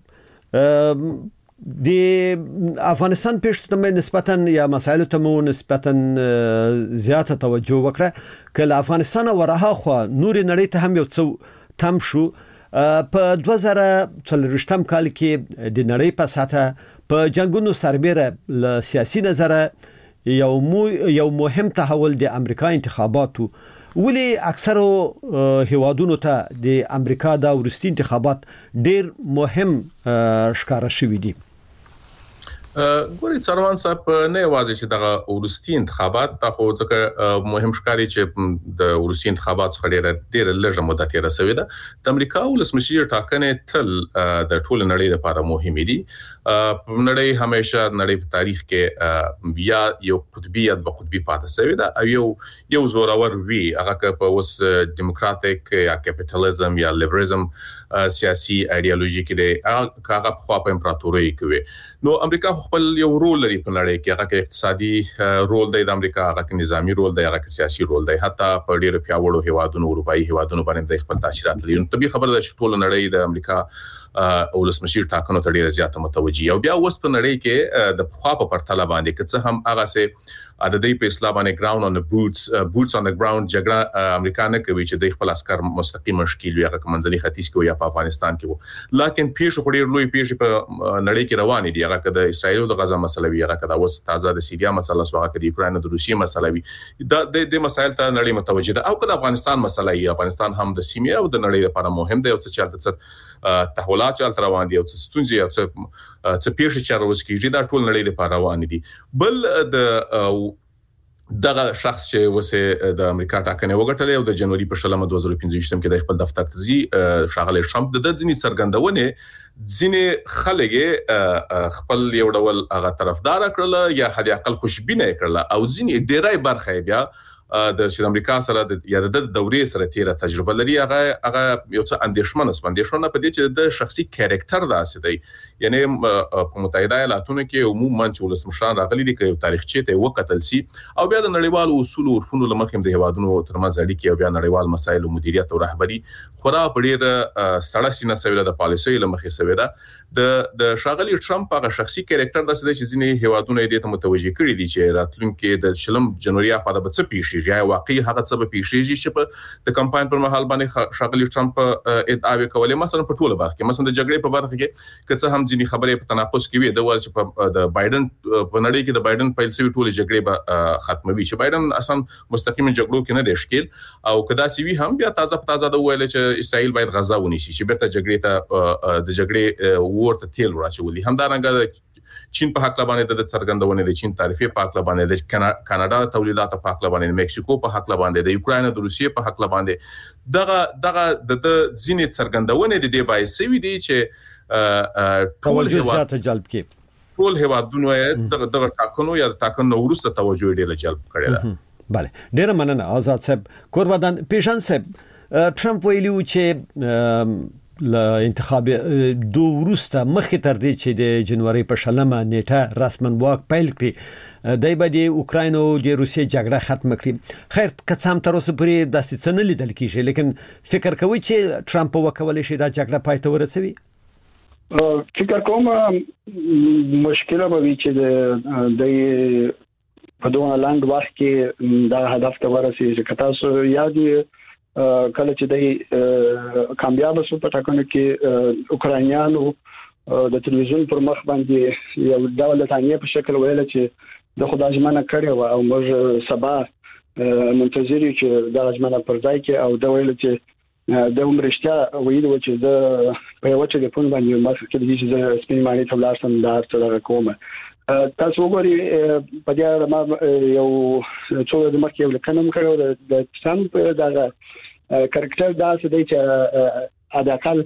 د افغانستان پېښته نسبتا یا مسایلو ته مو نسبتا زیاته توجه وکړه کله افغانستان ورها خو نور نړۍ ته هم یو څو تم شو په دوه زره څلوېښتم کال کې د نړۍ په ساته په جنگونو سربېره له سیاسي نظره یو مو یو مهم تحول د امریکا انتخاباتو ولی اکثرو هیوادونو ته د امریکا د ورستي انتخابات ډیر مهم ښکارا شوی دي ګوري سروان صاحب نه واځي چې دغه ورستي انتخابات ته خو ځکه مهم ښکاری چې د ورستي انتخابات څخه ډیره ډیره لږه مدت یې رسوي ده د امریکا ولسمشر ټاکنې تل د ټول نړۍ لپاره مهمه دي په نړۍ همیشه نړۍ په تاریخ کې بیا یو قطبیت به قطبی پاتې شوی ده او یو یو زورور وی هغه په اوس ډیموکراتیک یا کیپټالیزم یا لیبرالزم سیاسي ایدئولوژي کې ده هغه په خوا په امپراتوري کې وي نو امریکا خپل یو رول لري په نړۍ کې، هغه کې اقتصادي رول دی د امریکا، هغه کې نظامی رول دی، هغه کې سیاسي رول دی، حتی په ډیرو پیاوړو هیوادونو اروپאי هیوادونو باندې د خپل تاثیرات لري. نو طبيعي خبره ده چې ټول نړۍ د امریکا او ولسمشر ټاکنو ته ډیره زیاته متوجي او بیا اوس په نړۍ کې د خوا په پرتله باندې که څه هم هغه سه د دې په اسلام باندې ګراوند اون د بوټس بوټس اون د ګراوند جګړه امریکا نه کوي چې د خپل عسكر مستقیم مشکل وي، هغه منځلي ختیځ کې یا په افغانستان کې وو، لکه پیښه خوري لوی پیښه په نړۍ کې روانه دي، هغه د اسرایل او د غزا مسله وی، هغه د اوس تازه د سیریا مسله سو، هغه د یوکرين او د روسیې مسله وی، د د مسایل ته نړۍ متوجه ده، او که د افغانستان مسله ای، افغانستان هم د سیمې او د نړۍ لپاره مهم دی، او څه چلته تحولات چلته روان دي، او څه ستونزې او څه پیښې چې راوځي دا ټول نړۍ لپاره روان دي. بل د دغه شخص چې وسه د امریکا ټاکنې وګټلې او د جنوري په شلمه دوه زره پنځه کې د خپل دفتر ته ځي شاغلی ټرمپ د ځینې څرګندونه ځینې خلک خپل یو ډول هغه طرفدار کړل یا حد اقل خوشبینه کړل، او ځینې ډیرای برخه بیا د شید امریکا سره د یا د دورې سره تیره تجربه لري، هغه هغه یو څه اندېښمنه سو اندېښمنه په دې چې د شخصي کریکټر داسې دی، یعنی په متحده ایالاتونو کې عموما چې ولسمشران راغلي دي چې تاریخچه ته وکتل سي او بیا د نړیوالو اصول او عرفونو لمخې د هوادونو ترمنځ اړیکې او بیا نړیوال مسایل او مدیریت او رهبری خورا په ډېر سړه سینه سویله د پالیسۍ لمخې سویله د د شاغلی ټرمپ هغه شخصي کریکټر داسې دی چې ځینې هوادونو یې ته متوجي کړي دي چې راتلونکي د شلم جنوري په د څه پیښې یا واقعي هغه څه به پیښیږي چې په د کمپاین پر مهال باندې شاغلی ټرمپ ادعاوې کولې، مثلا په ټوله برخه کې، مثلا د جګړې په برخه کې که څه هم ځینې خبرې په تناقض کې وي، د ول چې په د بایدن په نړۍ کې د بایدن پیل سوي ټوله جګړې به ختموي، چې بایدن اصلا مستقیم جګړو کې نه دی ښکیل، او کدا سی وی هم بیا تازه تازه د ویل چې اسرائیل باید غزا ونیسي چې بیرته جګړې ته د جګړې ورته تیل واچولي. همدارنګه چین په حق لبانې د څرګندونې د چین تعرفې په حق لبانې د کاناډا تولیدات په حق لبانې د میکسیکو په حق لبانې د یوکرين او د روسیې په حق لبانې دغه دغه د ځینې څرګندونې د دې باعث وي دي چې ټول هیواد جلب کړي، ټول هیوادونو دغه دغه ټاکنو یا ټاکنو وروسته توجه ډېر جلب کړي ده. بله ډېر مننه آزاد صاحب. کوربدان پیشان صاحب ټرمپ ویلي چې ل انتخاب دو وروسته مخکې تر دې چې د جنوري په شلمه نیټه رسماً واک پیل کړي دای به د اوکراین او د روسیې جګړه ختم کړي. خیر که څه هم تر اوسه پورې داسې څه نه لیدل کیږي، لیکن فکر کوي چې ټرمپ وکولای شي دا جګړه پای ته ورسوي؟ فکر کوم مشکله به وي چې د د په دوه لاند وخت کې دا هدف ته ورسېږي چې تاسو یاد کله چې د کامیاب شو په ټاکنو کې اوکرانیانو د تلویزیون پر مخ باندې یو ډول تانیه په شکل ویل چې د خدای ژمنه کړې و او موږ سبا منتظر یو چې د ژمنه پر ځای کې او د ویل چې د عمرشتیا ویل و چې د په یو ټلیفون باندې مخ کې د دې سپین مانی ته ولارسم دا څه کومه تاسو وګورئ په دې اړه ما یو څو د مخکې یو لکنم کړو د ټرمپ دغه کریکټر دا څه دی چې اداکل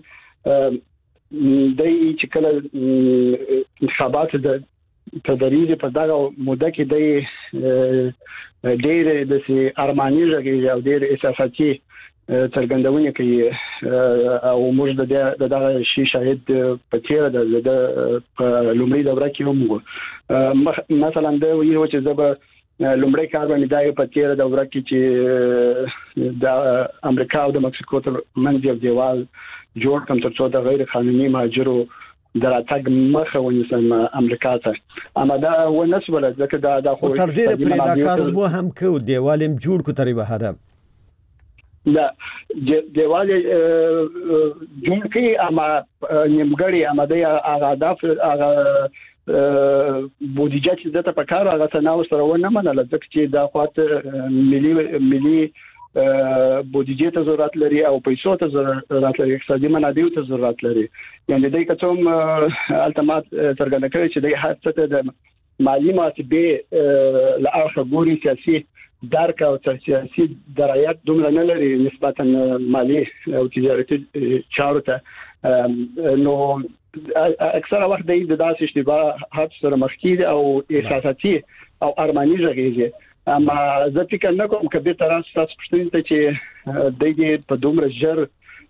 د چې کله انتخابات د تدریج په دغه موده کې د ډېر د سي ارماني ژغې او ډېر احساساتي څرګندونه کوي او موږ د دغه شي شاهد په تیر د لومړي دوره کې هم مثلا د یو چې زبر لومړی کار باندې دا په تیر دوره کې چې د امریکا او د مکسیکو تر منځ یو دیوال جوړ کړم ترڅو د غیر قانوني مهاجرو دراتګ مخه ونیسم امریکا ته، اما دا ونسبله ځکه دا د خو تر ډیره پرې دا کار وو هم کو دیوالم جوړ کو ترې به هدا دا دیوال جون کې اما نیمګړی اما د اهداف هغه بودیجه چې دته په کار هغه تناو سره ونه منل ځکه چې دا خاطر ملي ملي بودیجه ته ضرورت لري او پیسو ته ضرورت لري، اقتصادي منابعو ته ضرورت لري، یعنی دای کوم التمات څرګنده کوي چې د هر څه د مالی محاسبه لارخه ګوري سیاسي درک او سیاسي درایت دومره نه لري نسبتا مالی او تجارتي چارو ته، نو اکثره وخت د داسې اشتباه هڅه سره مخ کیږي او احساساتي او ارماني ژغېږي. اما زه فکر نه کوم کبه تر تاسو پښتون ته چې د دې په دومره ژر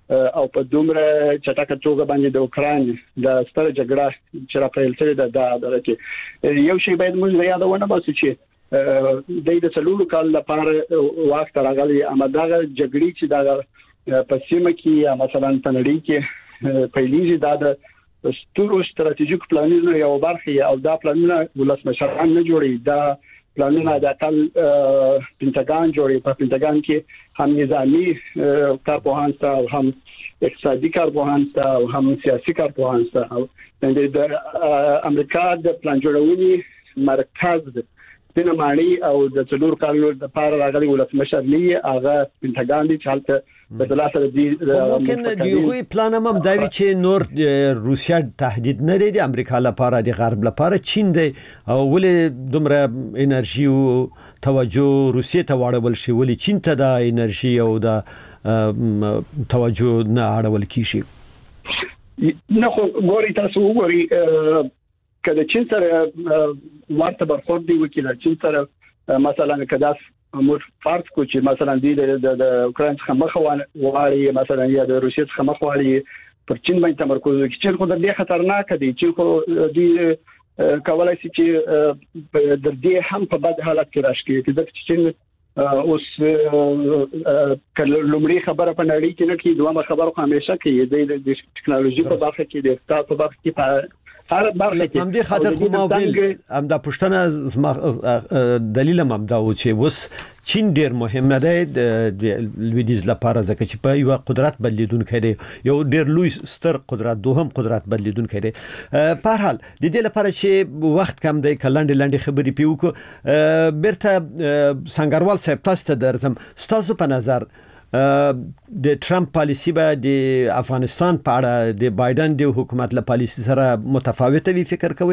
او په دومره چټکه توګه باندې د اوکرين د ستر جګړه چې را پیل شوې ده د درته یو شی باید موږ یادونه باسو چې د څلورو کال لپاره وخت راغلی امداغه جګړې چې د پسیمه کې مثلا تنړی کې پیلېږي دا د ستورو ستراتیژیک پلانونو یو برخه او دا پلانونه ولسمشران نه جوړي دا پلانونه د ټال پینټاګان جوړي په پینټاګان کې هم نظامی کارپوهان او هم اقتصادي کارپوهان او هم سیاسي کارپوهان او د امریکا د پلان جوړونې مرکز د نماړي او د څلور کالو د پاره راغلي ولسمشر لې هغه پینټاګان دي چې حالت په دلاسه دي ممکن دی یو پلان هم داوی چې نور روسیا تهدید نه دی د امریکا لپاره د غرب لپاره چین دی او ولې دومره انرژي او توجه روسیې ته واړول شي ولې چین ته د انرژي او د توجه نه اړول کیږي نه خو ګوري تاسو وګوري کله چین سره ورته برخورد دی وکیل چین سره مثلا کداس موږ فرض کو چې مثلا د د اوکرين څخه مخوان واري مثلا یا د روسیې څخه مخوالي پر چین باندې تمرکز وکړي چې خو د دې خطرناک دي چې خو د کولای شي چې د دې هم په بد حالت کې راشي چې د چین اوس کله لومړی خبره په نړۍ کې نه کې دوه خبره خو همیشه کې د ټکنالوژي په برخه کې د اقتصاد په برخه کې هر برخه کې هم دې خاطر خو ما ویل هم د پښتنه دلیل هم دا و چې وس چین ډیر مهمه ده د لویدیز لپاره ځکه چې په یو قدرت بدلیدونکو دی یو ډیر لوی ستر قدرت دوهم قدرت بدلیدونکو دی په هر حال د دې لپاره چې وخت کم دی کلنډ لنډ خبرې پیوکو برته سنگروال صاحب تاسو ته درځم ستاسو په نظر د ټرمپ پالیسی به د افغانستان په اړه د بایدن د حکومت له پالیسی سره متفاوته وي فکر کوي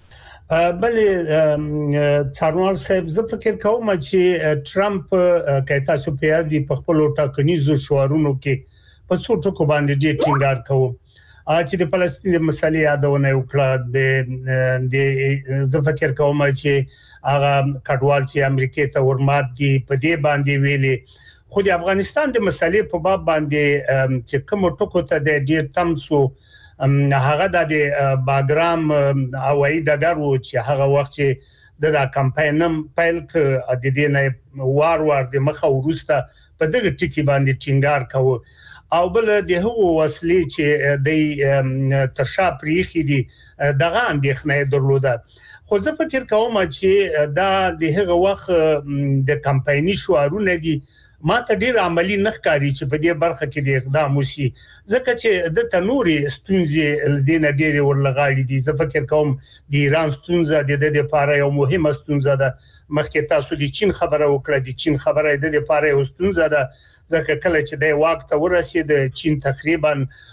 بلې څارنوال صاحب زه فکر کوم چې ټرمپ کایتا سو په دې په خپل ټاکنیزو شوارونو کې په څو ټکو باندې ډېر ټینګار کوي چې د فلسطین د مسلې یادونه وکړه د زه فکر کوم چې هغه کډوال چې امریکا ته ورمات دي په دې باندې ویلي خو د افغانستان د مسلې په باب باندې چې کوم ټکو ته د ډیر تمسو هغه د باګرام هوایي ډګر و چې هغه وخت چې د کمپاینم پیل ک د دې نه وار وار د مخه ورسته په دغه ټکی باندې ټینګار کوي او بل د هغو وسلې چې د ترشا پریخي دي دغه اندېښنه درلوده خو زه فکر کوم چې دا د هغه وخت د کمپایني شوارونه دي ما ته ډیر عملی نه ښکاري چې په دې برخه کې د اقدام وشي ځکه چې د تنوري ستونزې لدین ډیر ورلغاړي دي زه فکر کوم د ایران ستونزه د دې لپاره یو مهمه ستونزه ده مخکې تاسو د چین خبره وکړه د چین خبره د دې لپاره یو ستونزه ده ځکه کله چې د وخت ورسید چین تقریبا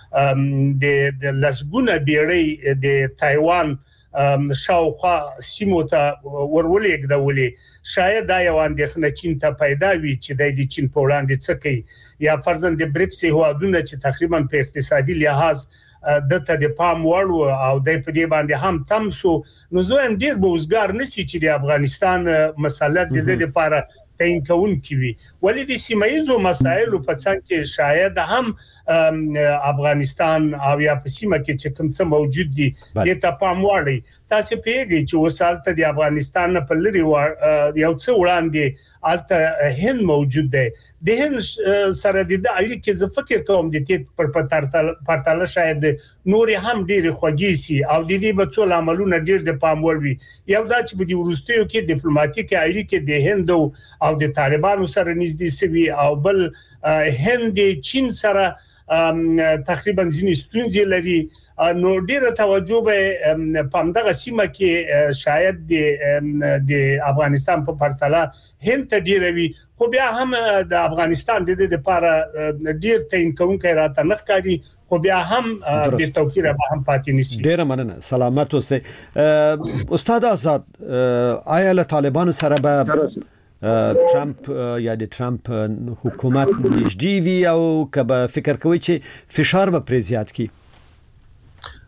د لسګونه بیړۍ د تایوان شاوخوا سیمو ته ورولېګ د ولې شاید دا یو اندېښنه چین ته پیدا وي چې د چین په وړاندې څه کوي یا فرضاً د بریکس هیوادونه چې تقریبا په اقتصادي لحاظ د ته د پام وړ او د په دې باندې هم تمسو نو زه هم ډیر بوزګار نشي چې د افغانستان مسله د دې لپاره تعین کول کیوي ولې د سیمایزو مسایلو په څنګ کې شاید هم افغانستان او یا په سیمه کې چې کوم څه موجود دي د ته پام وړي تاسو پیږي چې وسالته د افغانستان په لري یو څه وړاندې الته هند موجود دی د هند سره د اړیکې ز فکر کوم د دې پر پرتاله شاید نور هم ډیر خوږی سي او د دې په څول عملونه ډیر د پام وړوي یو دا چې په دې ورستیو کې ډیپلوماټیک اړیکې د هند او د طالبانو سره نږدې سوي او بل هند چین سره تقریبا ځینې ستونزې لري نو ډیره توجه به په دغه سیمه کې شاید د د افغانستان په پرتله هند ته ډیره وي خو بیا هم د افغانستان د دې لپاره ډیر تعین کوونکی راته نه ښکاري خو بیا هم به توفیر به هم پاتې نشي ډیره مننه سلامت اوسئ استاد آزاد آیا له طالبانو سره به ټرمپ یا د ټرمپ حکومت نږدې وي او کبه فکر کوي چې فشار به پر زیات کی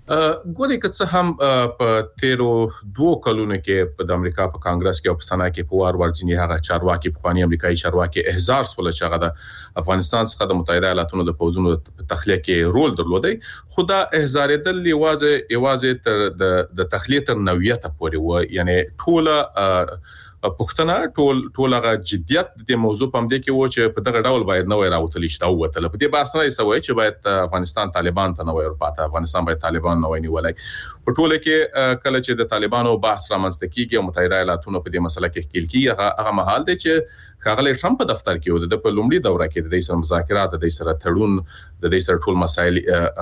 ګوري که څه هم په تیرو دوه کلونو کې په د امریکا په کانګرس کې او په سنا کې په وار ورځنی هغه چارواکي په خواني امریکایي چارواکي احزار سول چې هغه د افغانستان څخه د متحده ایالاتونو د پوزونو تخلیه کې رول درلودي خدا احزار دل یوازې یوازې تر د تخلیه تر نوعیت پورې و یعنی ټوله پښتنه ټول ټول هغه جديت د موضوع په مده کې و چې په دغه ډول باید نو راوتلی شته او وتل په دې بحث نه سوي چې باید افغانستان طالبان ته نو ورپاته افغانستان باید طالبان نو نیولای په ټوله کې کله چې د طالبانو بحث رامنځته کیږي او متحده ایالاتونو په دې مسله کې ښکیل کیږي هغه محل دی چې کاغله ټرمپ په دفتر کې و د په لومړي دوره کې د سره مذاکرات د سره تړون د دې سره ټول مسایل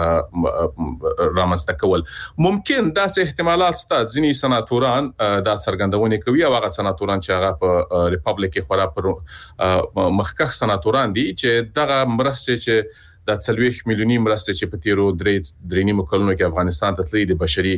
رامنځته کول ممکن داسې احتمالات شته ځینی سناتوران دا څرګندونه کوي او هغه سناتوران چې هغه په ریپابلیک کې خورا پر مخکخ سناتوران دي چې دغه مرسته چې د څلويخ میلیونی مرسته چې په تیرو درې درې نیمو کلونو کې افغانستان ته تللی د بشري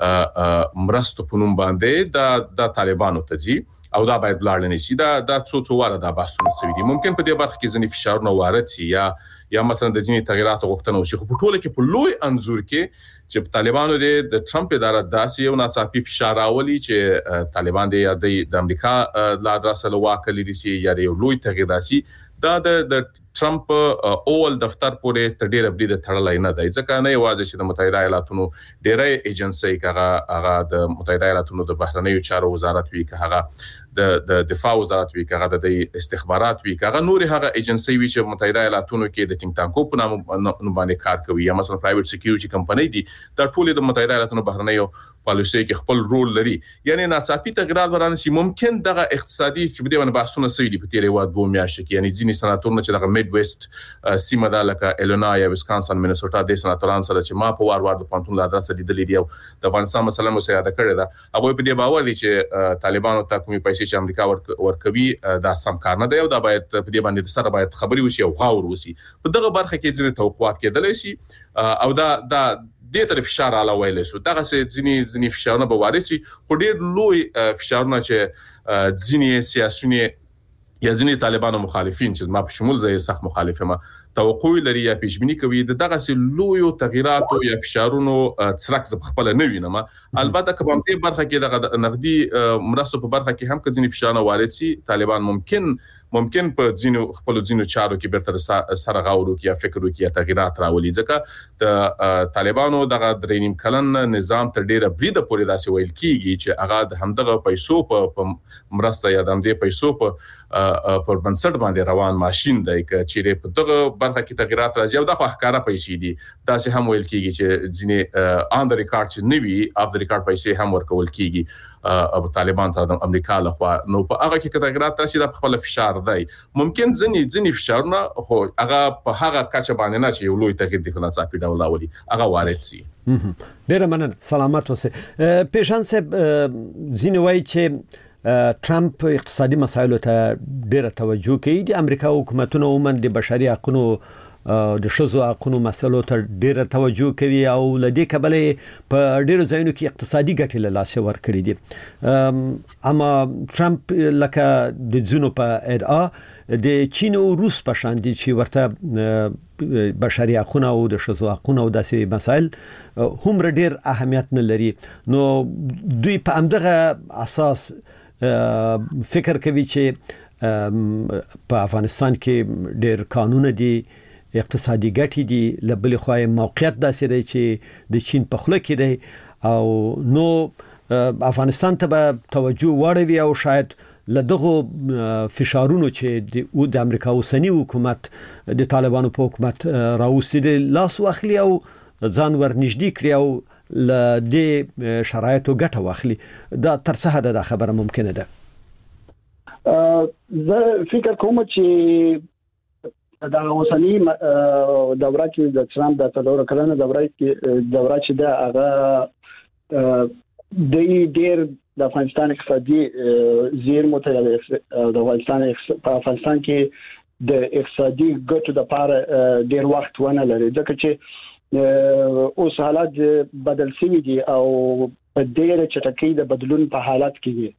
مرستو په نوم باندې د د طالبانو ته دي او دا باید بلار نه شي دا د څو څو واره د بحثونه سوي دي ممکن په دې برخه کې ځنی فشارونه وارد شي یا یا مثلا د ځینې تغیرات غوښتنه وشي خو په ټوله کې په لوی انزور کې چې په طالبانو د ټرمپ اداره داسې یو ناڅاپي فشار راولي چې طالبان د امریکا لا دراسه لواکلي دي یا د یو لوی تغیر راسي دا د ټرمپ اول دفتر پورې تډیره بریده تړلای نه دی ځکه نه یوازې چې د متحده ایالاتونو ډېرې ایجنسي کغه هغه د متحده ایالاتونو د بهرنیو چارو وزارت وی کغه د د دفاع وزارت وی کغه د استخبارات وی کغه نور هغه ایجنسي وی چې متحده ایالاتونو کې د ټینګ ټانکو په نامه باندې کار کوي یا مثلا پرایویټ سکیورټي کمپنۍ دي دا ټول د متحده ایالاتونو بهرنیو پالیسي کې خپل رول لري یعنی ناڅاپي تغیرات ورانه شي ممکن دغه اقتصادي چې بده ونه بحثونه سوي دي په تیرې واد بو میاشت کې یعنی ځینې سناتورونه چې دغه میډ ویسټ سیمه د لکه ایلینوای ویسکانسن مینیسوټا د سناتورانو سره چې ما په وار وار د پانتون لا درسه لیدلې دی او د افغانستان مثلا مو سیاده کړی دا هغه په دې باور دي چې طالبانو ته کومي پیسې چې امریکا ورکوي دا سم کار نه دی او دا باید په دې باندې سره باید خبري وشي او غاور وشي په دغه برخه کې ځینې توقعات کېدل شي او دا دا د طرف فشار علا ویل شو دغه ځینې ځینې فشارونه به وارد شي خو ډېر لوی فشارونه چې ځینې سیاسيونه یا ځینې طالبانو مخالفین چې ما په شمول زه سخت مخالف یم توقع لري یا پیشبینی کوي دغه لوی تغیرات یا فشارونو څرک ز خپل نه وینم البته کوم دې برخه کې دغه نقدي مرستو په برخه کې هم کځنی فشارونه وارد شي طالبان ممکن ممکن په ځینو خپل ځینو چارو کې برتر سره غاورو کې یا فکر وکړي یا تغیرات راولي ځکه د طالبانو دغه درېنیم کلن نظام تر ډیره بریده پورې داسې ویل کیږي چې هغه د همدغه پیسو په مرسته یا د همدې پیسو په پر بنسټ باندې روان ماشين دی چې په دغه برخه کې تغیرات راځي او د ښکارا پیسې دي تاسو هم ویل کیږي چې ځینې آن د ریکارډ چې نوي اف د ریکارډ پیسې هم ورکول کیږي او طالبان ته د امریکا لخوا نو په هغه کې تغیرات راشي د خپل فشار دی ممکن ځینې ځینې فشارونه خو هغه په هغه کچه باندې نه چې یو لوی تغیر دی په ناڅاپي ډول راولي هغه وارد شي ډیر مننه سلامات اوسه پیشان صاحب ځینې وایي چې ټرمپ اقتصادي مسایلو ته ډیره توجه کوي د امریکا حکومتونو عموما د بشري حقوقو د شذو حقوقو مسلو ته ډیره توجه کوي او لدې کبلې په ډیرو ځایونو کې اقتصادي ګټې له لاسه ورکړي دي اما ټرمپ لکه د ځینو په ادعا د چین او روس په شان دي چې ورته بشري حقوق او د شذو حقوق او داسې مسایل هم ډیر اهمیت نه لري نو دوی په همدغه اساس فکر کوي چې په افغانستان کې ډېر قانون دي اقتصادي ګټې دي لبل خوای موقعیت داسې دی چې د چین په خله کې دی او نو افغانستان ته به توجه واړوي او شاید لدغه فشارونو چې د امریکا اوسنی حکومت د طالبانو په حکومت راوستي د لاس واخلي او ځان ورنږدې کړي او ل دې شرایطو ګټه واخلي دا تر څه حد دا خبره ممکنه ده زه فکر کوم چې دا اوسنی دوره کې د ټرمپ د څلور کلنه دوره کې دوره چې دا هغه د ډیر د افغانستان اقتصادي زیرمو ته د افغانستان په افغانستان کې د اقتصادي ګټو لپاره ډیر وخت ونه لري ځکه چې اوس حالات بدل شوي دي او په ډېر چټکۍ د بدلون په حالت کې دي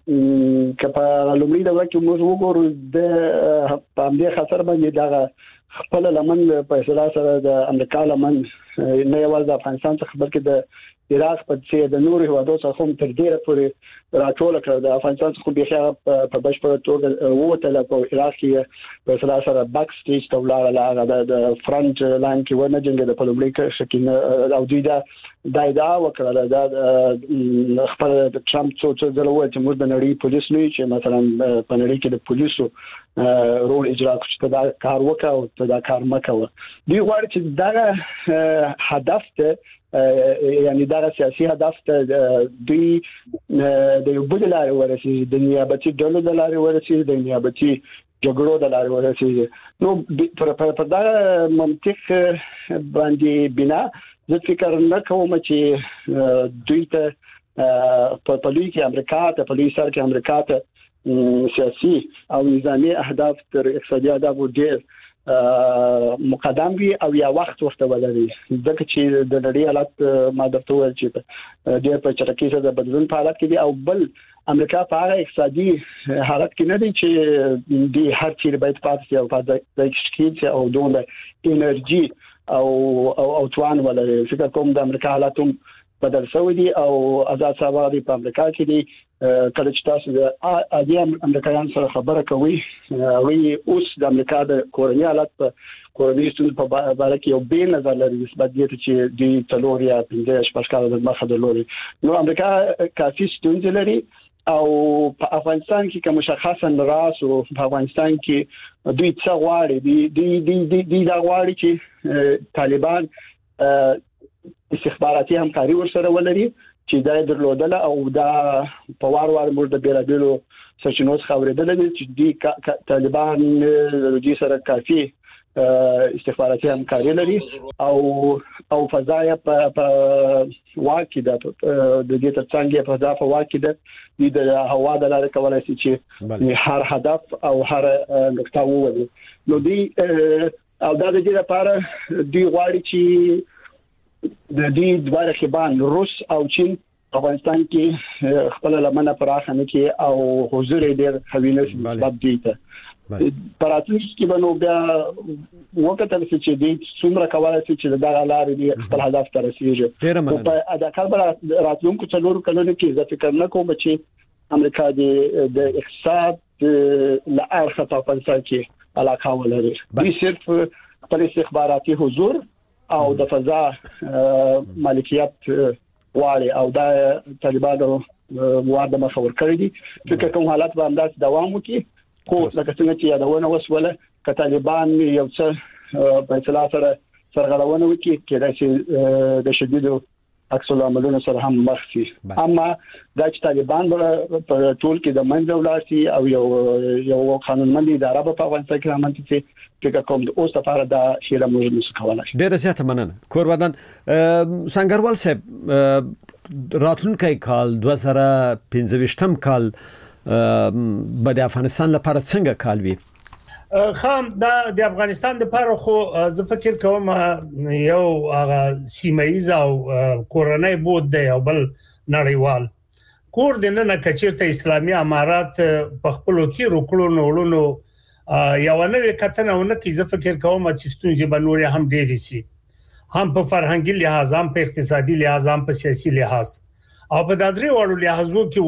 که په لومړي دوره کې موږ وګورو د په همدې خطر باندې دا خپل لمن په اصطلاح سره د امریکا لمن نه یوازې د افغانستان څخه بلکې د عراق په څیر د نورو هیوادو څخه هم تر ډیره پورې راټول کړ. د افغانستان څخه به هغه په بشپړ توګه ووتل په عراق کې په اصطلاح سره باک سټیج ته ولاړ، د فرنٹ لاین کې ونه جنګ د پلوبلیک شکل او دوی دا د ادعا وکړه د خپل د ټرمپ څو څو ځله وایي چې موږ د نړۍ پولیس نه چې مثلا په نړۍ کې د پولیسو رول اجرا کوي چې دا کار وکړي او دا کار مکوي. دوی غواړي چې دا هدف ته یعنی دا سیاسي هدف ته دوی د یو بل لارې ورسېږي، د نیابتي ډلو د لارې ورسېږي، د نیابتي جګړو د لارې ورسېږي. نو پر پر دا منطق باندې بنا زه فکر نه کوم چې دوی ته په پلوي کې امریکا ته په لوی سر کې امریکا ته سیاسي او نظامی اهداف تر اقتصادي اهداف ډېر مقدم وي او یا وخت ورته ولري، ځکه چې د نړۍ حالت ما درته ویل چې ډېر په چټکۍ سره د بدلون په حالت کې دي، او بل امریکا په هغه اقتصادي حالت کې نه دی چې د هر چیرې باید پاتې شي او په دقیق او دومره انرژي او او او توان ولري. فکر کوم د امریکا حالت هم بدل شوی دي او آزاد سوادي په امریکا کې دي. کله چې تاسو د عادي امریکایانو سره خبره کوي وی اوس د امریکا د کورنۍ حالت په کورنۍ ستونزو په اړه کې یو بیل نظر لري نسبت دې چې د تلور یا پنځه شپږ کال د مخه د لوري. نو امریکا کافي ستونزې لري او په افغانستان کې کوم مشخصا راس او په افغانستان کې دوی څه غواړي دی دی دی دی دا غواړي چې طالبان استخباراتي همکاري ورسره ولري چې دا درلودله او دا په وار وار موږ د بیرابلو سرچینو څخه اوریدل دي چې دی طالبان د دې سره کافي استخباراتي همکاري لري او او فضای په په واکې د دې ترڅنګ په فضا په واکې د د هوا د لارې کولای شي چې هر هدف او هر نقطه وولي. نو دی او دا د دې لپاره دی غواړي چې د دې دوه رقیبان روس او چین افغانستان کې خپل لمنه پراخه نه کې او حضور ډېر خوینه سبب دي ته پراتلیس کې بنو بیا وکړل چې دې څومره کولای شي چې دا لارې دې خپل هدف ته رسیږي. په ادا کار راتلونکو څلورو کلونو کې زه فکر نه کوم چې امریکا د اقتصاد له اړخه په افغانستان کې علاقه ولري. دې صرف خپل استخباراتي حضور او د فضا مالکیت واړي او دا طالبانو وعده مخور کړی دي. فکر کوم حالت به انداز دوام وکړي، خو لکه څنګه چې یادونه وسوله ک طالبان یو څه په اصطلاح سره سرغړونه وکړي کېدای شي د شدیدو عکس العملونو سره هم مخ شي. اما دا چې طالبان په ټول کې د منځ ولاړ شي او یو یو قانونمند اداره په افغانستان کې رامنځته شي، فکر کوم د اوس لپاره دا شیره موږ نشو کولای. ډیره زیاته مننه. کورودان سنگروال صاحب، راتلونکي کال دوه زره پنځه کال به د افغانستان لپاره څنګه کال وي؟ خام دا د افغانستان لپاره خو زه فکر کوم یو هغه سیمایي او کورنۍ بود دی او بل نړیوال کور د نن کچیرته اسلامي امارات په خپل تیر کړونو ولونو یو نوې کتنه ونه کی. زه فکر کوم چې ستونزې به نور هم ډېرې شي، هم په فرهنګي لحاظ، هم په اقتصادي لحاظ، هم په سیاسي لحاظ او په دادري وړو لحاظو کې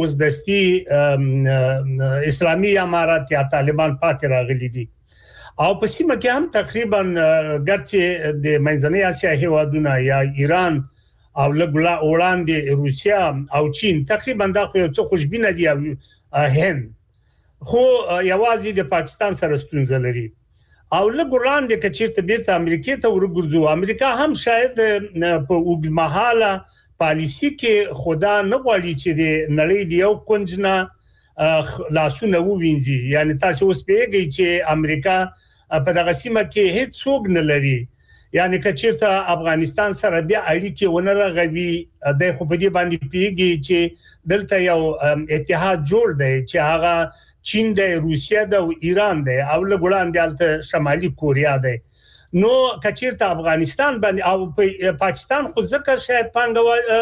وزدستي اسلامي امارات یا طالبان پاتې راغلي دي او په سیمه کې هم تقریبا ګرچې د منځنۍ اسیا هیوادونه یا ایران او لګلا وړاندې روسیا او چین تقریبا دا خو یو څه خوشبینه دي هند خو یوازې د پاکستان سره ستونزه لري او لګوران د کچیرته بیرته امریکا ته ورګرځو. امریکا هم شاید په وګمحاله پالیسی کې خدا نه غواړي چې د نړۍ د یو کونجنه لاسونه ووینځي. یعنی تاسو اوس پیږئ چې امریکا په دغه سیمه کې هیڅ څوک نه لري، یعنی کچیرته افغانستان سره بیا اړیکې ونه رغوي د خو په دې باندې پیږي چې دلته یو اتحاد جوړ دی چې هغه چین دی، روسیا دی او ایران دی او لګولان دی شمالي کوریا دی. نو کچیرته افغانستان باندې او پاکستان خو ځکه شاید پانګوال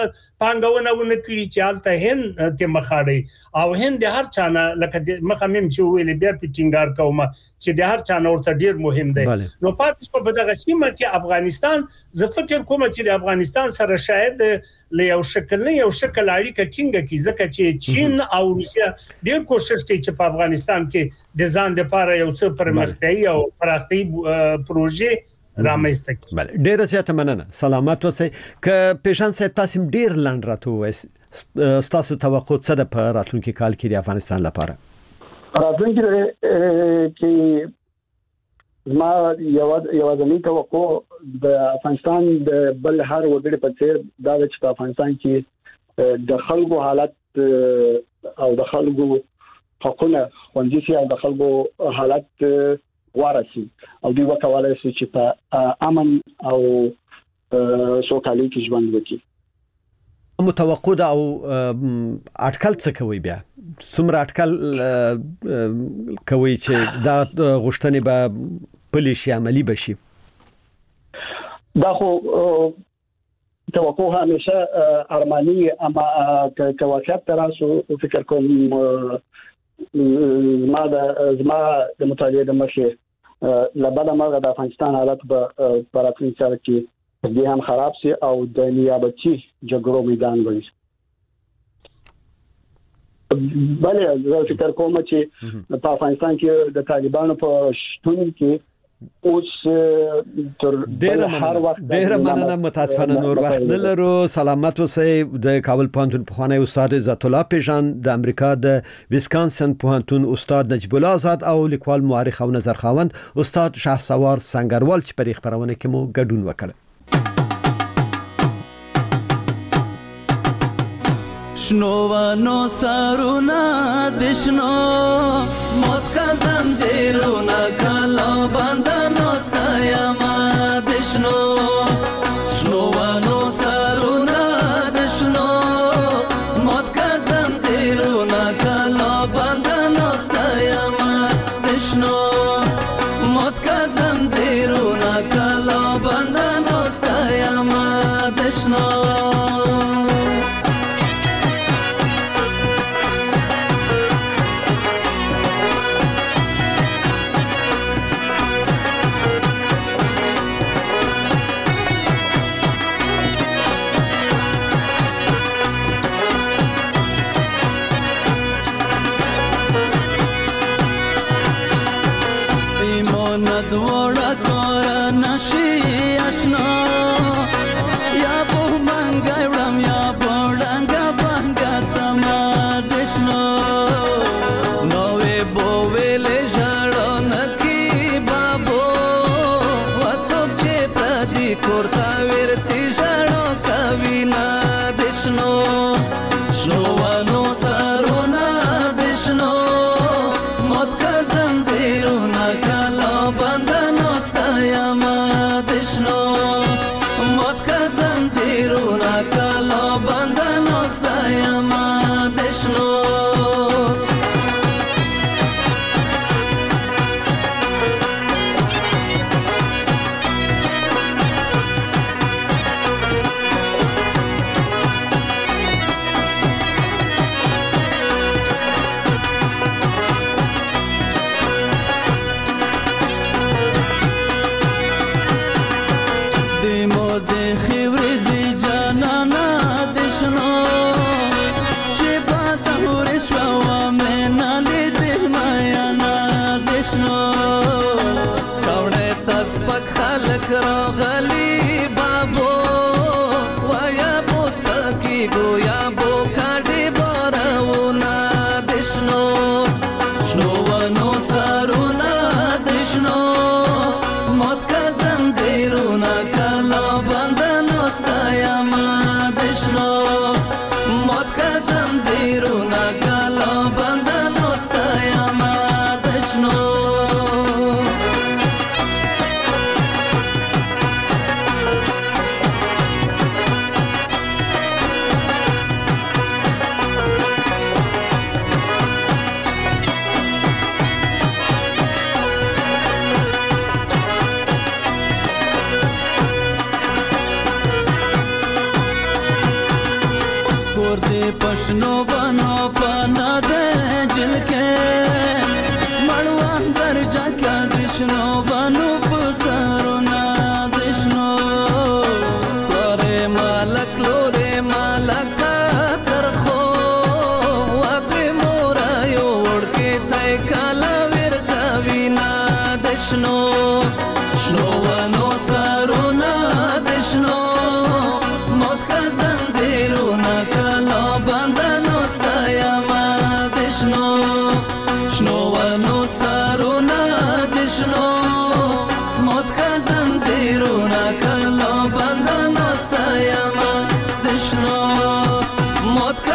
پانګونه ونه کړی چې حالت هند ته مخاړي او هند هر چانه لکه مخمم چې ویل بیا پټینګار کومه چې د هر چانه ورته ډیر مهم دی نو پاتې په بدغه سیمه کې افغانستان زه فکر کوم چې د افغانستان سره شاید له یو شکل نه یو شکل اړیکه ټینګه کی ځکه چې چین او روسیا ډیر کوشش کوي چې په افغانستان کې د ځان لپاره یو څه پرمختیايي او پراختیايي پروژې رامنځته کړي. بله ډیره زیاته مننه. سلامت اوسئ. که پیشان صاحب تاسو ډیر لاند راته تاسو توقع څه ده په راتلونکي کال کې د افغانستان لپاره؟ راتلونکي کې ما یو یو ځنی توقع د افغانستان د بل هر وګړي په څیر دا چې په افغانستان کې د خلکو حالت او د خلکو حقوقونه خوندي شي او د خلکو حالت ورسي او دوی وکولای شي چې په امن او سوکالۍ کې ژوند وکړي. متوقع ده او اټکل څه کوي بیا څومره اټکل کوي چې دا غوښتنې به پلي شي عملي بشي؟ دا خو توقع همیشه ارمانی اما که واقعیت تراسو فکر کوم زما د زما د مطالعې د مخې لبدا مرغه د افغانستان حالت به پراتین سره کې دې هم خراب سي او د نیابتي جګړو میدان وي. بله زه فکر کوم چې په افغانستان کې د طالبانو په شتون کې اوس تر ډیره مننه ډیره مننه متاسفانه نور وخت نه لرو. سلامت اوسئ. د کابل پوهنتون پخوانی استاد عزت الله پیژان، د امریکا د ویسکانسن پوهنتون استاد نجیب الله آزاد او لیکوال مورخ او نظرخواند استاد شهسوار سنگروال چې په خبرونه کې مو ګډون وکړ. شنو ونو سرونا دشنو موت کا زنجیرونا کلا بندنو ستایما دشنو شنو ونو سرونا دشنو موت کا زنجیرونا کلا بندنو ستایما دشنو موت کا زنجیرونا کلا بندنو ستایما دشنو کور دې پښنو بنو پنا دې جل کې مړوا درجا کا دشنو بنو